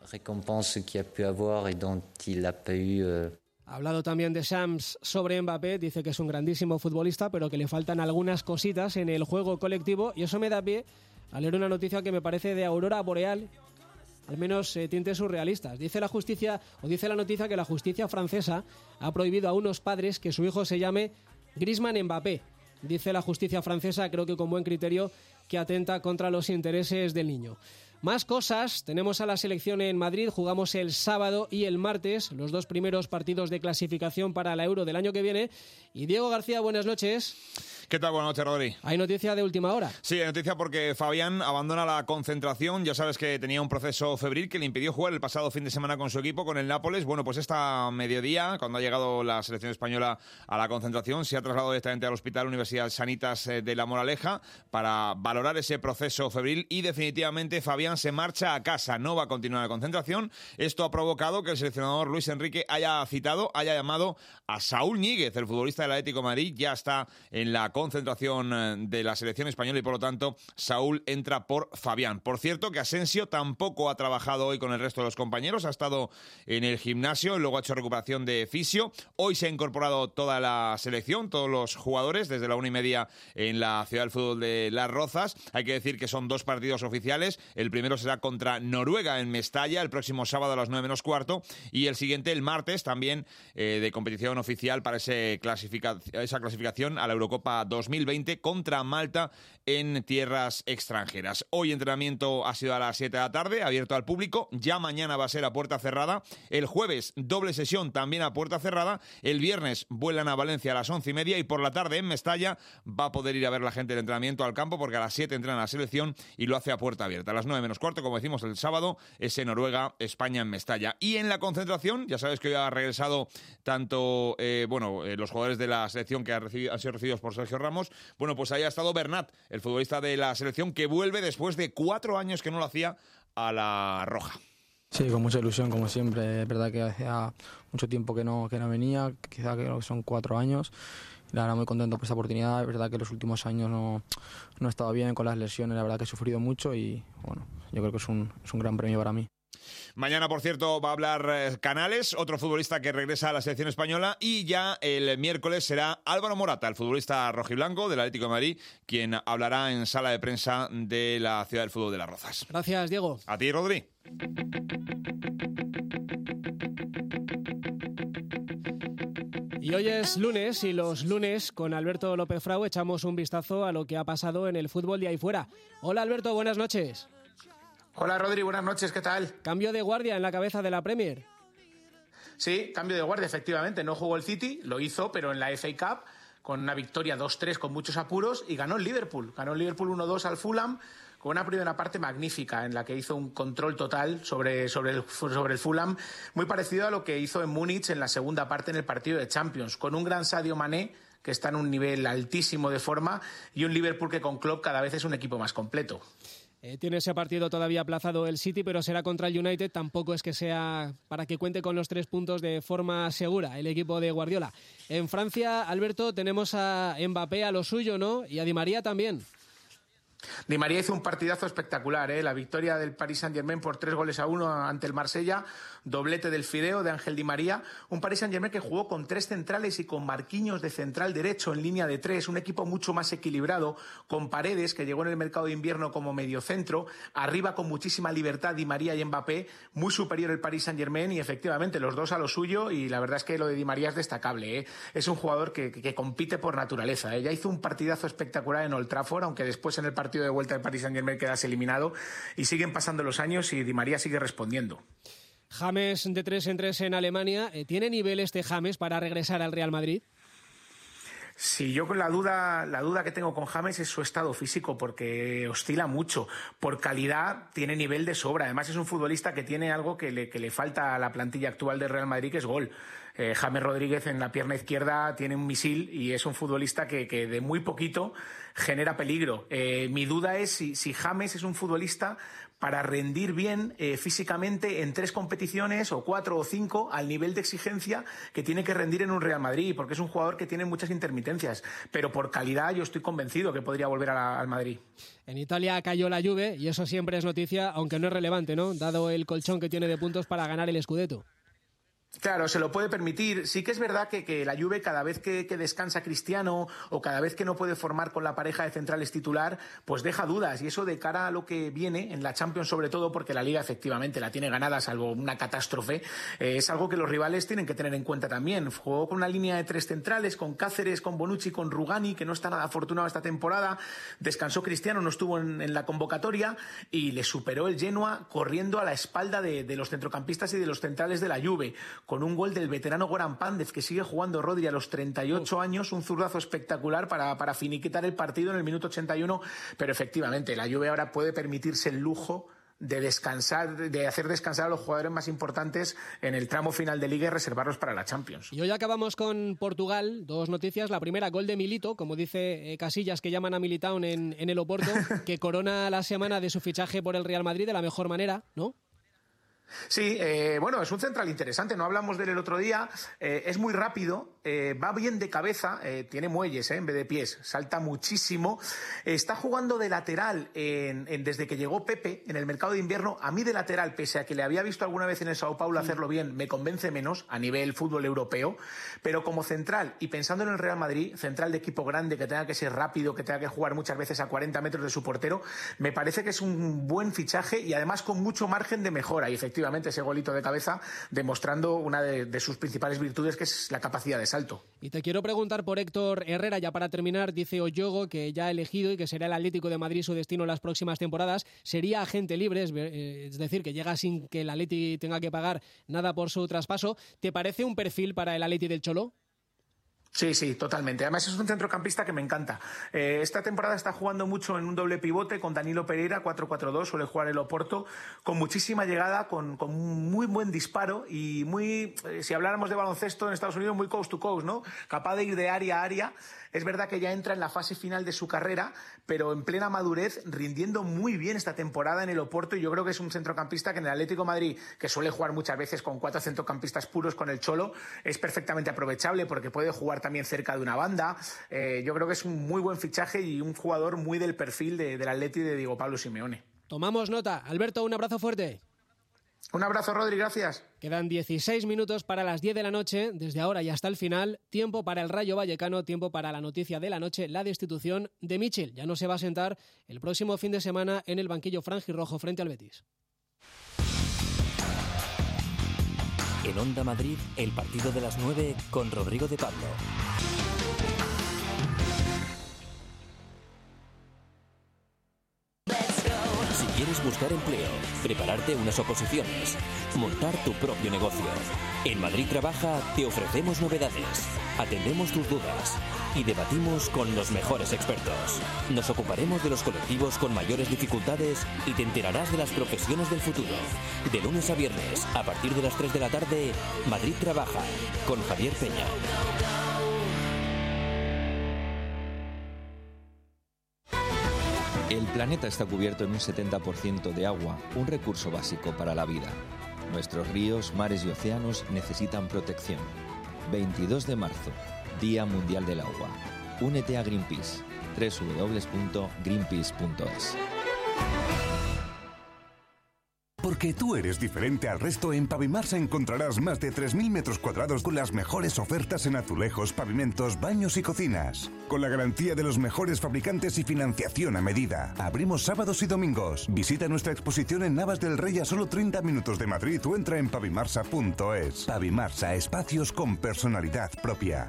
Ha hablado también de Shams sobre Mbappé, dice que es un grandísimo futbolista, pero que le faltan algunas cositas en el juego colectivo, y eso me da pie a leer una noticia que me parece de aurora boreal, al menos eh, tintes surrealistas. Dice la justicia, o dice la noticia que la justicia francesa ha prohibido a unos padres que su hijo se llame Griezmann Mbappé. Dice la justicia francesa, creo que con buen criterio, que atenta contra los intereses del niño. Más cosas, tenemos a la selección en Madrid, jugamos el sábado y el martes, los dos primeros partidos de clasificación para la Euro del año que viene. Y Diego García, buenas noches. ¿Qué tal? Buenas noches, Rodri. Hay noticia de última hora. Sí, hay noticia porque Fabián abandona la concentración. Ya sabes que tenía un proceso febril que le impidió jugar el pasado fin de semana con su equipo, con el Nápoles. Bueno, pues esta mediodía, cuando ha llegado la selección española a la concentración, se ha trasladado directamente al Hospital Universidad Sanitas de La Moraleja para valorar ese proceso febril y definitivamente Fabián se marcha a casa. No va a continuar la concentración. Esto ha provocado que el seleccionador Luis Enrique haya citado, haya llamado a Saúl Ñíguez, el futbolista del Atlético de Madrid. Ya está en la concentración de la selección española y por lo tanto Saúl entra por Fabián. Por cierto que Asensio tampoco ha trabajado hoy con el resto de los compañeros, ha estado en el gimnasio, luego ha hecho recuperación de fisio. Hoy se ha incorporado toda la selección, todos los jugadores desde la una y media en la Ciudad del Fútbol de Las Rozas. Hay que decir que son dos partidos oficiales. El primero será contra Noruega en Mestalla el próximo sábado a las nueve menos cuarto y el siguiente el martes también eh, de competición oficial para ese clasifica- esa clasificación a la Eurocopa dos mil veinte contra Malta en tierras extranjeras. Hoy entrenamiento ha sido a las siete de la tarde, abierto al público. Ya mañana va a ser a puerta cerrada. El jueves doble sesión también a puerta cerrada. El viernes vuelan a Valencia a las once y media y por la tarde en Mestalla va a poder ir a ver la gente el entrenamiento al campo porque a las siete entrena la selección y lo hace a puerta abierta. A las nueve menos cuarto, como decimos el sábado, es en Noruega, España en Mestalla. Y en la concentración, ya sabes que hoy ha regresado tanto eh, bueno eh, los jugadores de la selección que han, recibido, han sido recibidos por Sergio Ramos. Bueno, pues ahí ha estado Bernat, el futbolista de la selección que vuelve después de cuatro años que no lo hacía a la roja. Sí, con mucha ilusión, como siempre. Es verdad que hacía mucho tiempo que no, que no venía, quizá que son cuatro años. La verdad, muy contento por esta oportunidad. Es verdad que los últimos años no, no he estado bien con las lesiones, la verdad que he sufrido mucho y bueno, yo creo que es un, es un gran premio para mí. Mañana, por cierto, va a hablar eh, Canales, otro futbolista que regresa a la selección española, y ya el miércoles será Álvaro Morata, el futbolista rojiblanco del Atlético de Madrid, quien hablará en sala de prensa de la Ciudad del Fútbol de Las Rozas. Gracias, Diego. A ti, Rodri. Y hoy es lunes y los lunes con Alberto López Frau echamos un vistazo a lo que ha pasado en el fútbol de ahí fuera. Hola Alberto, buenas noches. Hola Rodri, buenas noches, ¿qué tal? Cambio de guardia en la cabeza de la Premier. Sí, cambio de guardia, efectivamente. No jugó el City, lo hizo, pero en la F A Cup, con una victoria dos tres con muchos apuros, y ganó el Liverpool. Ganó el Liverpool uno dos al Fulham, con una primera parte magnífica, en la que hizo un control total sobre, sobre, el, sobre el Fulham, muy parecido a lo que hizo en Múnich en la segunda parte en el partido de Champions, con un gran Sadio Mané, que está en un nivel altísimo de forma, y un Liverpool que con Klopp cada vez es un equipo más completo. Eh, tiene ese partido todavía aplazado el City, pero será contra el United. Tampoco es que sea para que cuente con los tres puntos de forma segura el equipo de Guardiola. En Francia, Alberto, tenemos a Mbappé a lo suyo, ¿no? Y a Di María también. Di María hizo un partidazo espectacular, ¿eh? La victoria del Paris Saint-Germain por tres goles a uno ante el Marsella, doblete del Fideo de Ángel Di María, un Paris Saint-Germain que jugó con tres centrales y con Marquinhos de central derecho en línea de tres, un equipo mucho más equilibrado, con Paredes, que llegó en el mercado de invierno como mediocentro, arriba con muchísima libertad Di María y Mbappé, muy superior el Paris Saint-Germain y efectivamente los dos a lo suyo, y la verdad es que lo de Di María es destacable, ¿eh? Es un jugador que, que, que compite por naturaleza, ¿eh? Ya hizo un partidazo espectacular en Old Trafford, aunque después en el partido de vuelta del Paris Saint-Germain quedas eliminado, y siguen pasando los años y Di María sigue respondiendo. James de tres en tres en Alemania. ¿Tiene nivel este James para regresar al Real Madrid? Sí, yo con la duda, la duda que tengo con James es su estado físico, porque oscila mucho. Por calidad tiene nivel de sobra. Además es un futbolista que tiene algo que le, que le falta a la plantilla actual del Real Madrid, que es gol. Eh, James Rodríguez en la pierna izquierda tiene un misil y es un futbolista que, que de muy poquito genera peligro. Eh, mi duda es si, si James es un futbolista para rendir bien eh, físicamente en tres competiciones o cuatro o cinco al nivel de exigencia que tiene que rendir en un Real Madrid, porque es un jugador que tiene muchas intermitencias, pero por calidad yo estoy convencido que podría volver a la, al Madrid. En Italia cayó la Juve y eso siempre es noticia, aunque no es relevante, ¿no? Dado el colchón que tiene de puntos para ganar el Scudetto. Claro, se lo puede permitir. Sí que es verdad que, que la Juve, cada vez que, que descansa Cristiano o cada vez que no puede formar con la pareja de centrales titular, pues deja dudas. Y eso de cara a lo que viene en la Champions, sobre todo porque la Liga efectivamente la tiene ganada, salvo una catástrofe, eh, es algo que los rivales tienen que tener en cuenta también. Jugó con una línea de tres centrales, con Cáceres, con Bonucci, con Rugani, que no está nada afortunado esta temporada. Descansó Cristiano, no estuvo en, en la convocatoria y le superó el Genoa corriendo a la espalda de, de los centrocampistas y de los centrales de la Juve, con un gol del veterano Goran Pandev, que sigue jugando Rodri a los treinta y ocho años, un zurdazo espectacular para, para finiquitar el partido en el minuto ochenta y uno, pero efectivamente la Juve ahora puede permitirse el lujo de descansar, de hacer descansar a los jugadores más importantes en el tramo final de Liga y reservarlos para la Champions. Y hoy acabamos con Portugal, dos noticias. La primera, gol de Milito, como dice eh, Casillas, que llaman a Militao en, en el Oporto, que corona la semana de su fichaje por el Real Madrid de la mejor manera, ¿no? Sí, eh, bueno, es un central interesante, no hablamos de él el otro día, eh, es muy rápido, eh, va bien de cabeza, eh, tiene muelles eh, en vez de pies, salta muchísimo, eh, está jugando de lateral en, en, desde que llegó Pepe en el mercado de invierno. A mí de lateral, pese a que le había visto alguna vez en el Sao Paulo hacerlo bien, me convence menos a nivel fútbol europeo, pero como central y pensando en el Real Madrid, central de equipo grande, que tenga que ser rápido, que tenga que jugar muchas veces a cuarenta metros de su portero, me parece que es un buen fichaje y además con mucho margen de mejora. Y efectivamente Efectivamente, ese golito de cabeza demostrando una de, de sus principales virtudes, que es la capacidad de salto. Y te quiero preguntar por Héctor Herrera, ya para terminar. Dice Oyogo que ya ha elegido y que será el Atlético de Madrid su destino en las próximas temporadas. Sería agente libre, es, es decir, que llega sin que el Atleti tenga que pagar nada por su traspaso. ¿Te parece un perfil para el Atleti del Cholo? Sí, sí, totalmente. Además es un centrocampista que me encanta. Eh, esta temporada está jugando mucho en un doble pivote con Danilo Pereira, cuatro cuatro dos, suele jugar el Oporto, con muchísima llegada, con, con muy buen disparo y muy, eh, si habláramos de baloncesto en Estados Unidos, muy coast to coast, ¿no? Capaz de ir de área a área. Es verdad que ya entra en la fase final de su carrera, pero en plena madurez, rindiendo muy bien esta temporada en el Oporto, y yo creo que es un centrocampista que en el Atlético de Madrid, que suele jugar muchas veces con cuatro centrocampistas puros con el Cholo, es perfectamente aprovechable porque puede jugar también cerca de una banda. Eh, yo creo que es un muy buen fichaje y un jugador muy del perfil de, del Atleti de Diego Pablo Simeone. Tomamos nota. Alberto, un abrazo fuerte. Un abrazo, Rodri, gracias. Quedan dieciséis minutos para las diez de la noche, desde ahora y hasta el final. Tiempo para el Rayo Vallecano, tiempo para la noticia de la noche, la destitución de Michel. Ya no se va a sentar el próximo fin de semana en el banquillo franjirrojo frente al Betis. En Onda Madrid, el partido de las nueve con Rodrigo de Pablo. Si quieres buscar empleo, prepararte unas oposiciones, montar tu propio negocio, en Madrid Trabaja te ofrecemos novedades, atendemos tus dudas y debatimos con los mejores expertos. Nos ocuparemos de los colectivos con mayores dificultades y te enterarás de las profesiones del futuro. De lunes a viernes, a partir de las tres de la tarde, Madrid Trabaja, con Javier Peña. El planeta está cubierto en un setenta por ciento de agua, un recurso básico para la vida. Nuestros ríos, mares y océanos necesitan protección. veintidós de marzo, Día Mundial del Agua. Únete a Greenpeace. doble u doble u doble u punto greenpeace punto es. Porque tú eres diferente al resto, en Pavimarsa encontrarás más de tres mil metros cuadrados con las mejores ofertas en azulejos, pavimentos, baños y cocinas. Con la garantía de los mejores fabricantes y financiación a medida. Abrimos sábados y domingos. Visita nuestra exposición en Navas del Rey a solo treinta minutos de Madrid o entra en pavimarsa punto es. Pavimarsa, espacios con personalidad propia.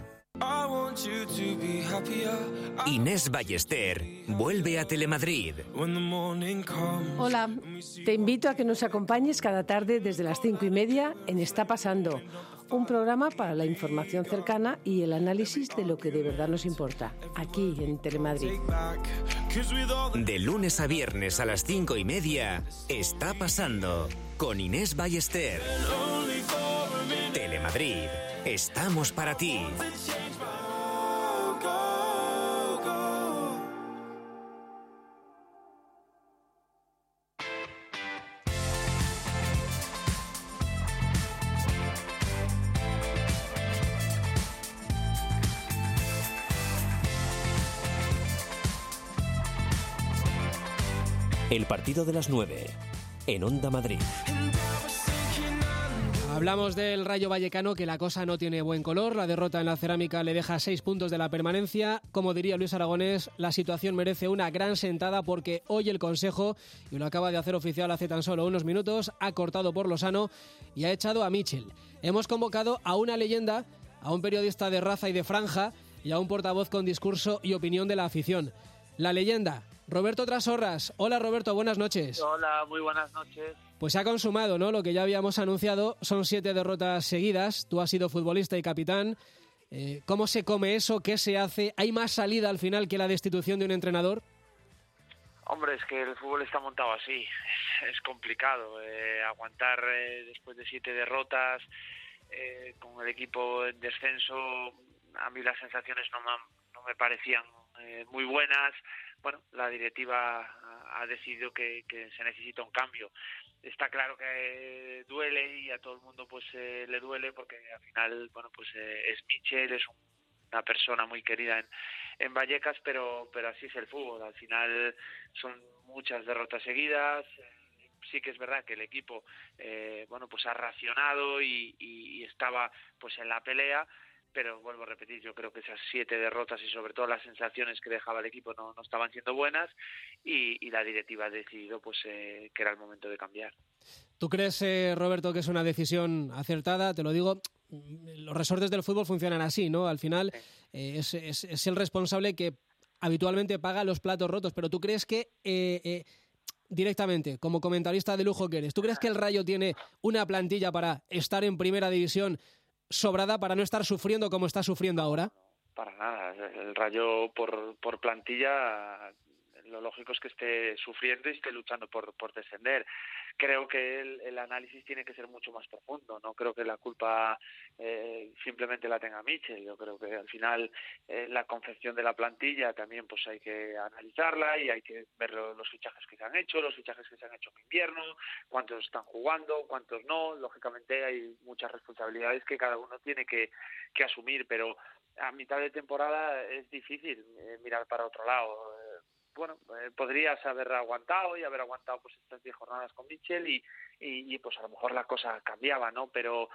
Inés Ballester vuelve a Telemadrid. Hola, te invito a que nos acompañes cada tarde desde las cinco y media en Está Pasando, un programa para la información cercana y el análisis de lo que de verdad nos importa, aquí en Telemadrid. De lunes a viernes a las cinco y media, Está pasando con Inés Ballester. Telemadrid, estamos para ti. El partido de las nueve, en Onda Madrid. Hablamos del Rayo Vallecano, que la cosa no tiene buen color. La derrota en la Cerámica le deja seis puntos de la permanencia. Como diría Luis Aragonés, la situación merece una gran sentada porque hoy el Consejo, y lo acaba de hacer oficial hace tan solo unos minutos, ha cortado por Lozano y ha echado a Michel. Hemos convocado a una leyenda, a un periodista de raza y de franja y a un portavoz con discurso y opinión de la afición. La leyenda, Roberto Trasorras. Hola Roberto, buenas noches. Hola, muy buenas noches. Pues se ha consumado, ¿no? Lo que ya habíamos anunciado, son siete derrotas seguidas. Tú has sido futbolista y capitán. Eh, ¿Cómo se come eso? ¿Qué se hace? ¿Hay más salida al final que la destitución de un entrenador? Hombre, es que el fútbol está montado así. Es, es complicado eh, aguantar eh, después de siete derrotas eh, con el equipo en descenso. A mí las sensaciones no me, no me parecían eh, muy buenas. Bueno, la directiva ha decidido que, que se necesita un cambio. Está claro que duele y a todo el mundo pues eh, le duele porque al final, bueno, pues eh, es Michel, es un, una persona muy querida en, en Vallecas, pero pero así es el fútbol. Al final son muchas derrotas seguidas. Sí que es verdad que el equipo, eh, bueno, pues ha racionado y, y, y estaba pues en la pelea. Pero vuelvo a repetir, yo creo que esas siete derrotas y sobre todo las sensaciones que dejaba el equipo no, no estaban siendo buenas y, y la directiva ha decidido pues eh, que era el momento de cambiar. ¿Tú crees, eh, Roberto, que es una decisión acertada? Te lo digo, los resortes del fútbol funcionan así, ¿no? Al final eh, es, es, es el responsable que habitualmente paga los platos rotos, pero ¿tú crees que... Eh, eh, directamente, como comentarista de lujo que eres, ¿tú crees que el Rayo tiene una plantilla para estar en primera división sobrada, para no estar sufriendo como está sufriendo ahora? Para nada, el Rayo por, por plantilla lo lógico es que esté sufriendo y esté luchando por, por descender. Creo que el, el análisis tiene que ser mucho más profundo, no creo que la culpa eh, simplemente la tenga Michel. Yo creo que al final eh, la confección de la plantilla también pues hay que analizarla y hay que ver los, los fichajes que se han hecho, los fichajes que se han hecho en invierno, cuántos están jugando, cuántos no. Lógicamente hay muchas responsabilidades que cada uno tiene que, que asumir, pero a mitad de temporada es difícil eh, mirar para otro lado. Eh, bueno, eh, podrías haber aguantado y haber aguantado pues estas diez jornadas con Michel y, y, y pues a lo mejor la cosa cambiaba, ¿no? Pero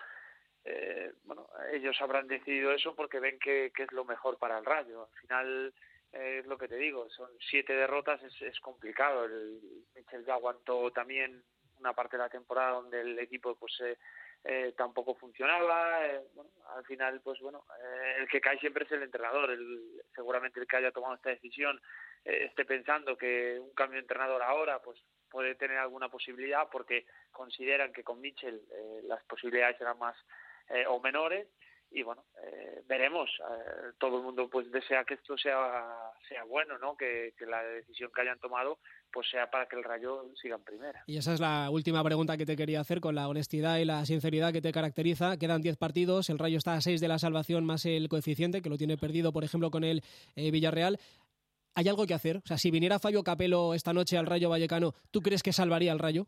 eh, bueno, ellos habrán decidido eso porque ven que, que es lo mejor para el Rayo. Al final eh, es lo que te digo, son siete derrotas, es, es complicado. El Michel ya aguantó también una parte de la temporada donde el equipo pues eh, eh, tampoco funcionaba. Eh, bueno, al final pues bueno, eh, el que cae siempre es el entrenador. El, seguramente el que haya tomado esta decisión eh, esté pensando que un cambio de entrenador ahora pues puede tener alguna posibilidad porque consideran que con Michel eh, las posibilidades eran más eh, o menores. Y bueno, eh, veremos. Eh, todo el mundo pues desea que esto sea sea bueno, ¿no? Que, que la decisión que hayan tomado pues sea para que el Rayo siga en primera. Y esa es la última pregunta que te quería hacer, con la honestidad y la sinceridad que te caracteriza. Quedan diez partidos, el Rayo está a seis de la salvación más el coeficiente, que lo tiene perdido, por ejemplo, con el eh, Villarreal. ¿Hay algo que hacer? O sea, si viniera Fabio Capello esta noche al Rayo Vallecano, ¿tú crees que salvaría al Rayo?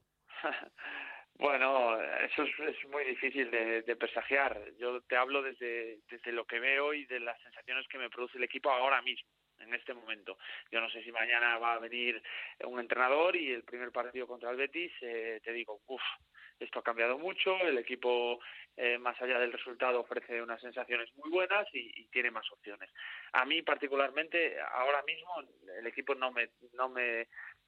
Bueno, eso es, es muy difícil de, de presagiar. Yo te hablo desde, desde lo que veo y de las sensaciones que me produce el equipo ahora mismo, en este momento. Yo no sé si mañana va a venir un entrenador y el primer partido contra el Betis, eh, te digo, uff, esto ha cambiado mucho, el equipo eh, más allá del resultado ofrece unas sensaciones muy buenas y, y tiene más opciones. A mí particularmente, ahora mismo, el equipo no me... No me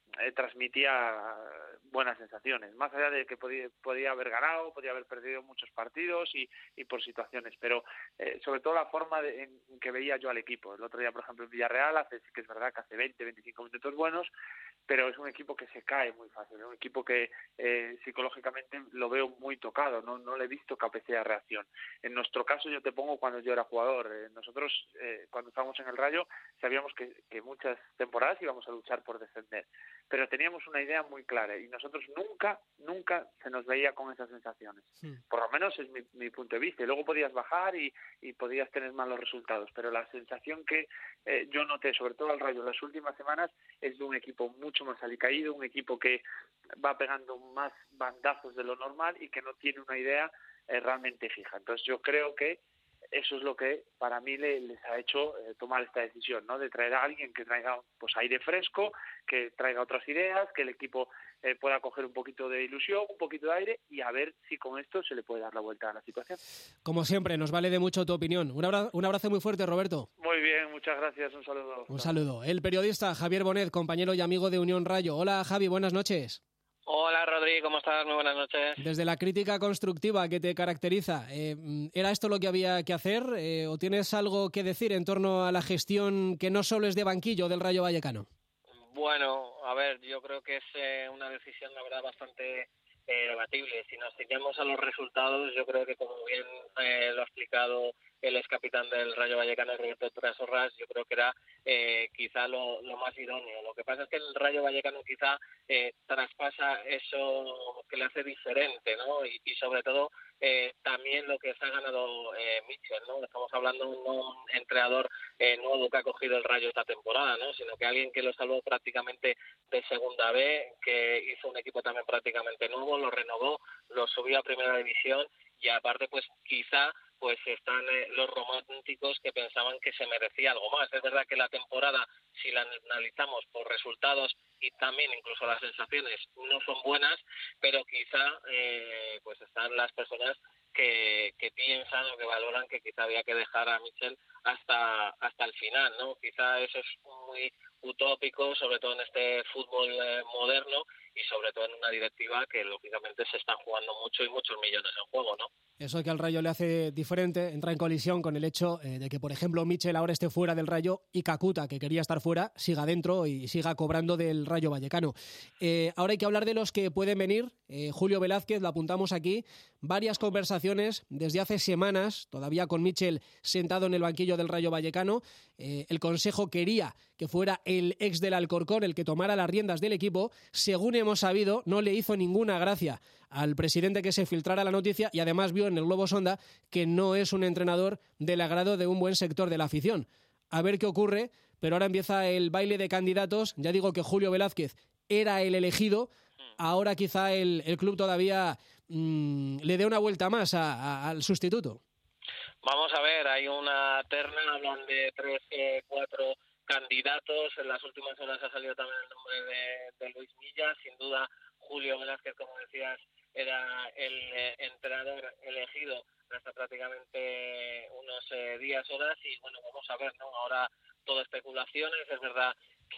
eh, transmitía buenas sensaciones, más allá de que podía, podía haber ganado, podía haber perdido muchos partidos y, y por situaciones, pero eh, sobre todo la forma de, en que veía yo al equipo. El otro día, por ejemplo, en Villarreal, hace, sí que es verdad que hace veinte, veinticinco minutos buenos, pero es un equipo que se cae muy fácil, es un equipo que eh, psicológicamente lo veo muy tocado, no, no le he visto capacidad de reacción. En nuestro caso, yo te pongo cuando yo era jugador, eh, nosotros eh, cuando estábamos en el Rayo sabíamos que, que muchas temporadas íbamos a luchar por descender, pero teníamos una idea muy clara y nosotros nunca, nunca se nos veía con esas sensaciones. Sí. Por lo menos es mi, mi punto de vista. Y luego podías bajar y, y podías tener malos resultados, pero la sensación que eh, yo noté, sobre todo al Rayo, las últimas semanas, es de un equipo mucho más alicaído, un equipo que va pegando más bandazos de lo normal y que no tiene una idea eh, realmente fija. Entonces yo creo que eso es lo que para mí le, les ha hecho eh, tomar esta decisión, ¿no? De traer a alguien que traiga pues aire fresco, que traiga otras ideas, que el equipo eh, pueda coger un poquito de ilusión, un poquito de aire y a ver si con esto se le puede dar la vuelta a la situación. Como siempre, nos vale de mucho tu opinión. Un abrazo, un abrazo muy fuerte, Roberto. Muy bien, muchas gracias. Un saludo. Un saludo. El periodista Javier Bonet, compañero y amigo de Unión Rayo. Hola, Javi, buenas noches. Hola, Rodri, ¿cómo estás? Muy buenas noches. Desde la crítica constructiva que te caracteriza, eh, ¿era esto lo que había que hacer eh, o tienes algo que decir en torno a la gestión que no solo es de banquillo del Rayo Vallecano? Bueno, a ver, yo creo que es eh, una decisión, la verdad, bastante eh, debatible. Si nos ciñamos a los resultados, yo creo que, como bien eh, lo ha explicado el ex capitán del Rayo Vallecano, Roberto Trasorras, yo creo que era eh, quizá lo, lo más idóneo. Lo que pasa es que el Rayo Vallecano quizá eh, traspasa eso que le hace diferente, ¿no? Y, y sobre todo eh, también lo que se ha ganado eh, Mitchell, ¿no? Estamos hablando de un, un entrenador eh, nuevo que ha cogido el Rayo esta temporada, ¿no? Sino que alguien que lo salvó prácticamente de Segunda B, que hizo un equipo también prácticamente nuevo, lo renovó, lo subió a Primera División y aparte pues quizá pues están eh, los románticos que pensaban que se merecía algo más. Es verdad que la temporada, si la analizamos por resultados y también incluso las sensaciones, no son buenas, pero quizá eh, pues están las personas que, que piensan o que valoran que quizá había que dejar a Mitchell hasta hasta el final, ¿no? Quizá eso es muy utópico, sobre todo en este fútbol eh, moderno y sobre todo en una directiva que lógicamente se está jugando mucho y muchos millones en juego, ¿no? Eso que al Rayo le hace diferente entra en colisión con el hecho eh, de que, por ejemplo, Mitchell ahora esté fuera del Rayo y Kakuta, que quería estar fuera, siga dentro y siga cobrando del Rayo Vallecano. Eh, ahora hay que hablar de los que pueden venir. Eh, Julio Velázquez, lo apuntamos aquí, varias conversaciones desde hace semanas, todavía con Mitchell sentado en el banquillo del Rayo Vallecano. Eh, el Consejo quería que fuera el ex del Alcorcón el que tomara las riendas del equipo. Según hemos sabido, no le hizo ninguna gracia al presidente que se filtrara la noticia y además vio en el Globo Sonda que no es un entrenador del agrado de un buen sector de la afición. A ver qué ocurre, pero ahora empieza el baile de candidatos. Ya digo que Julio Velázquez era el elegido, ahora quizá el, el club todavía mmm, le dé una vuelta más a, a, al sustituto. Vamos a ver, hay una terna, hablan de tres, eh, cuatro candidatos. En las últimas horas ha salido también el nombre de, de Luis Milla. Sin duda, Julio Velázquez, como decías, era el eh, entrenador elegido hasta prácticamente unos eh, días, horas, y bueno, vamos a ver, ¿no? Ahora todo especulaciones. Es verdad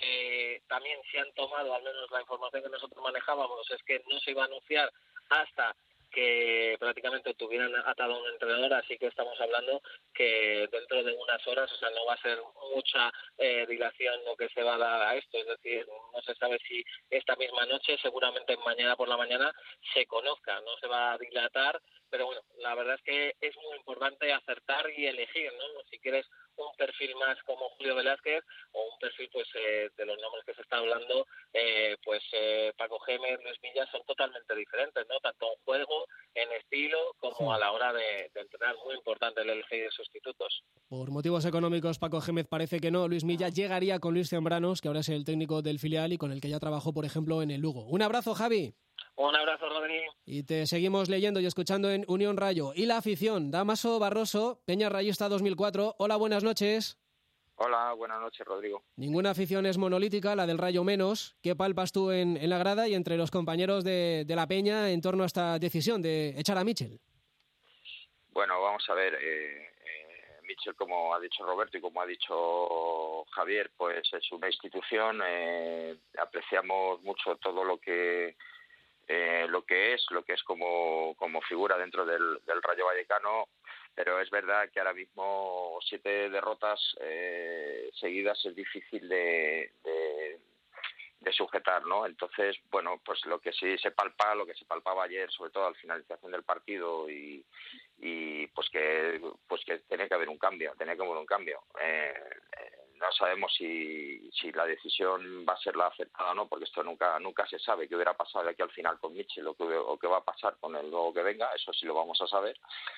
que también se han tomado, al menos la información que nosotros manejábamos, es que no se iba a anunciar hasta que prácticamente tuvieran atado a un entrenador, así que estamos hablando que dentro de unas horas, o sea, no va a ser mucha eh, dilación lo que se va a dar a esto, es decir, no se sabe si esta misma noche, seguramente mañana por la mañana se conozca, no se va a dilatar, pero bueno, la verdad es que es muy importante acertar y elegir, ¿no? Si quieres un perfil más como Julio Velázquez o un perfil pues eh, de los nombres que se está hablando, eh, pues eh, Paco Gémez, Luis Milla son totalmente diferentes, ¿no? Tanto en juego, en estilo, como sí. a la hora de, de entrenar. Muy importante el elegir sustitutos. Por motivos económicos, Paco Gémez parece que no. Luis Milla llegaría con Luis Zambranos, que ahora es el técnico del filial y con el que ya trabajó, por ejemplo, en el Lugo. Un abrazo, Javi. Un abrazo, Rodri. Y te seguimos leyendo y escuchando en Unión Rayo. Y la afición, Damaso Barroso, Peña Rayista dos mil cuatro. Hola, buenas noches. Hola, buenas noches, Rodrigo. Ninguna afición es monolítica, la del Rayo menos. ¿Qué palpas tú en, en la grada y entre los compañeros de, de la Peña en torno a esta decisión de echar a Mitchell? Bueno, vamos a ver. Eh, eh, Mitchell, como ha dicho Roberto y como ha dicho Javier, pues es una institución, eh, apreciamos mucho todo lo que eh, lo que es, lo que es como, como figura dentro del, del Rayo Vallecano, pero es verdad que ahora mismo siete derrotas eh, seguidas es difícil de, de, de sujetar, ¿no? Entonces, bueno, pues lo que sí se palpa, lo que se palpaba ayer, sobre todo al finalización del partido, y, y pues que pues que tiene que haber un cambio, tiene que haber un cambio. Eh, eh, no sabemos si, si la decisión va a ser la acertada o no, porque esto nunca nunca se sabe qué hubiera pasado de aquí al final con Mitchell o qué, o qué va a pasar con el nuevo que venga, eso sí lo vamos a saber.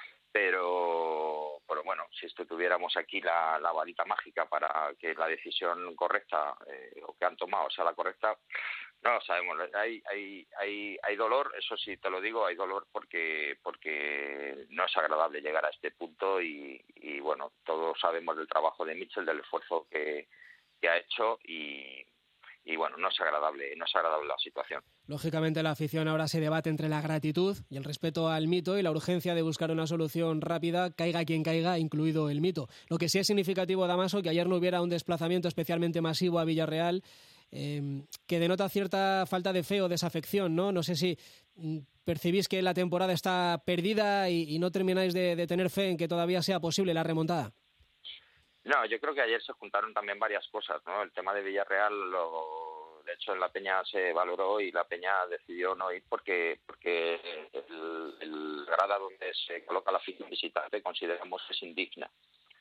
Pero, pero bueno, si esto tuviéramos aquí la, la varita mágica para que la decisión correcta eh, o que han tomado sea la correcta, no lo sabemos. Hay, hay, hay, hay dolor, eso sí te lo digo, hay dolor porque porque no es agradable llegar a este punto y, y bueno, todos sabemos del trabajo de Mitchell, del esfuerzo que, que ha hecho y y bueno, no es agradable, no es agradable la situación. Lógicamente la afición ahora se debate entre la gratitud y el respeto al mito y la urgencia de buscar una solución rápida, caiga quien caiga, incluido el mito. Lo que sí es significativo, Damaso, que ayer no hubiera un desplazamiento especialmente masivo a Villarreal, eh, que denota cierta falta de fe o desafección, ¿no? No sé si percibís que la temporada está perdida y, y no termináis de, de tener fe en que todavía sea posible la remontada. No, yo creo que ayer se juntaron también varias cosas, ¿no? El tema de Villarreal, lo, de hecho en la Peña se valoró y la Peña decidió no ir porque porque el, el grada donde se coloca la afición visitante consideramos que es indigna.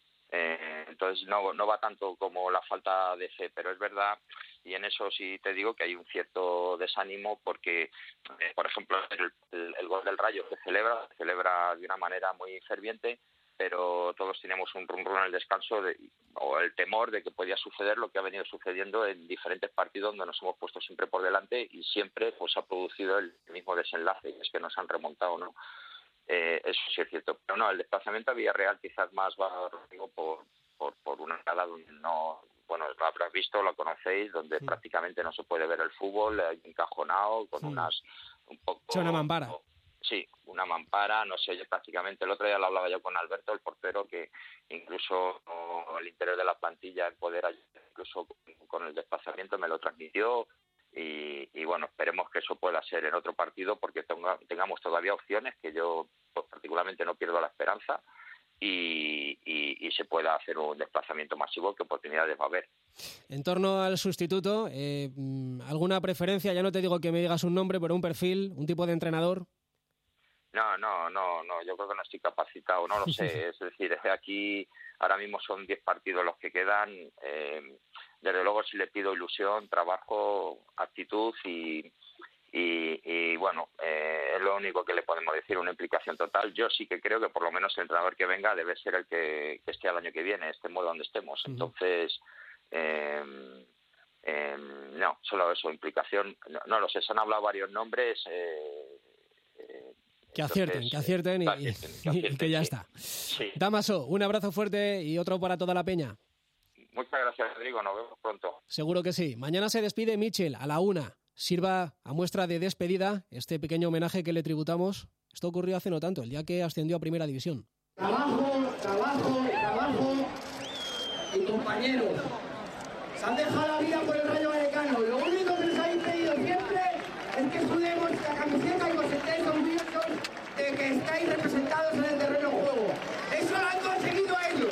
Eh, entonces no no va tanto como la falta de fe, pero es verdad, y en eso sí te digo que hay un cierto desánimo porque, eh, por ejemplo, el, el, el gol del Rayo se celebra, se celebra de una manera muy ferviente, pero todos tenemos un rum rum en el descanso de, o el temor de que podía suceder lo que ha venido sucediendo en diferentes partidos donde nos hemos puesto siempre por delante y siempre pues ha producido el mismo desenlace, que es que nos han remontado, ¿no? Eh, eso sí es cierto. Pero no, el desplazamiento a Villarreal quizás más va por, por, por una escala donde no, bueno, lo habrás visto, lo conocéis, donde sí. prácticamente no se puede ver el fútbol, hay encajonado, con sí. unas un poco... Es una mampara. Sí, una mampara, no sé, yo prácticamente el otro día lo hablaba yo con Alberto, el portero, que incluso el interior de la plantilla, el poder ayudar, incluso con el desplazamiento me lo transmitió y, y bueno, esperemos que eso pueda ser en otro partido porque tenga, tengamos todavía opciones, que yo pues, particularmente no pierdo la esperanza y, y, y se pueda hacer un desplazamiento masivo, que oportunidades va a haber. En torno al sustituto, eh, ¿alguna preferencia? Ya no te digo que me digas un nombre, pero un perfil, un tipo de entrenador. No, no, no, no, yo creo que no estoy capacitado, no lo sé, es decir, aquí ahora mismo son diez partidos los que quedan, eh, desde luego sí le pido ilusión, trabajo, actitud y, y, y bueno, eh, es lo único que le podemos decir, una implicación total. Yo sí que creo que por lo menos el entrenador que venga debe ser el que, que esté al año que viene, estemos donde estemos, uh-huh. entonces... Eh, eh, no, solo eso, implicación, no, no lo sé, se han hablado varios nombres, eh, eh, Que acierten, Entonces, que acierten y, que, acierten, que, acierten, y que ya sí. está. Sí. Damaso, un abrazo fuerte y otro para toda la peña. Muchas gracias, Rodrigo. Nos vemos pronto. Seguro que sí. Mañana se despide Mitchell a la una. Sirva a muestra de despedida este pequeño homenaje que le tributamos. Esto ocurrió hace no tanto, el día que ascendió a Primera División. Trabajo, trabajo, trabajo y compañeros. Se han dejado la vida por el Rayo Vallecano. Lo único que les habéis pedido siempre es que sudemos la camiseta y os sentéis orgullosos de que estáis representados en el terreno de juego. Eso lo han conseguido ellos.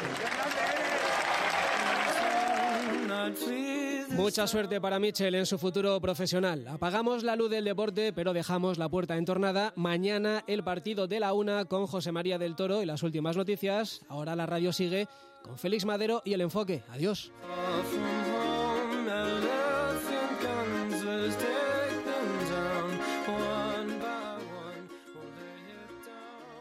Mucha suerte para Mitchell en su futuro profesional. Apagamos la luz del deporte, pero dejamos la puerta entornada. Mañana el partido de la una con José María del Toro y las últimas noticias. Ahora la radio sigue con Félix Madero y El Enfoque. Adiós.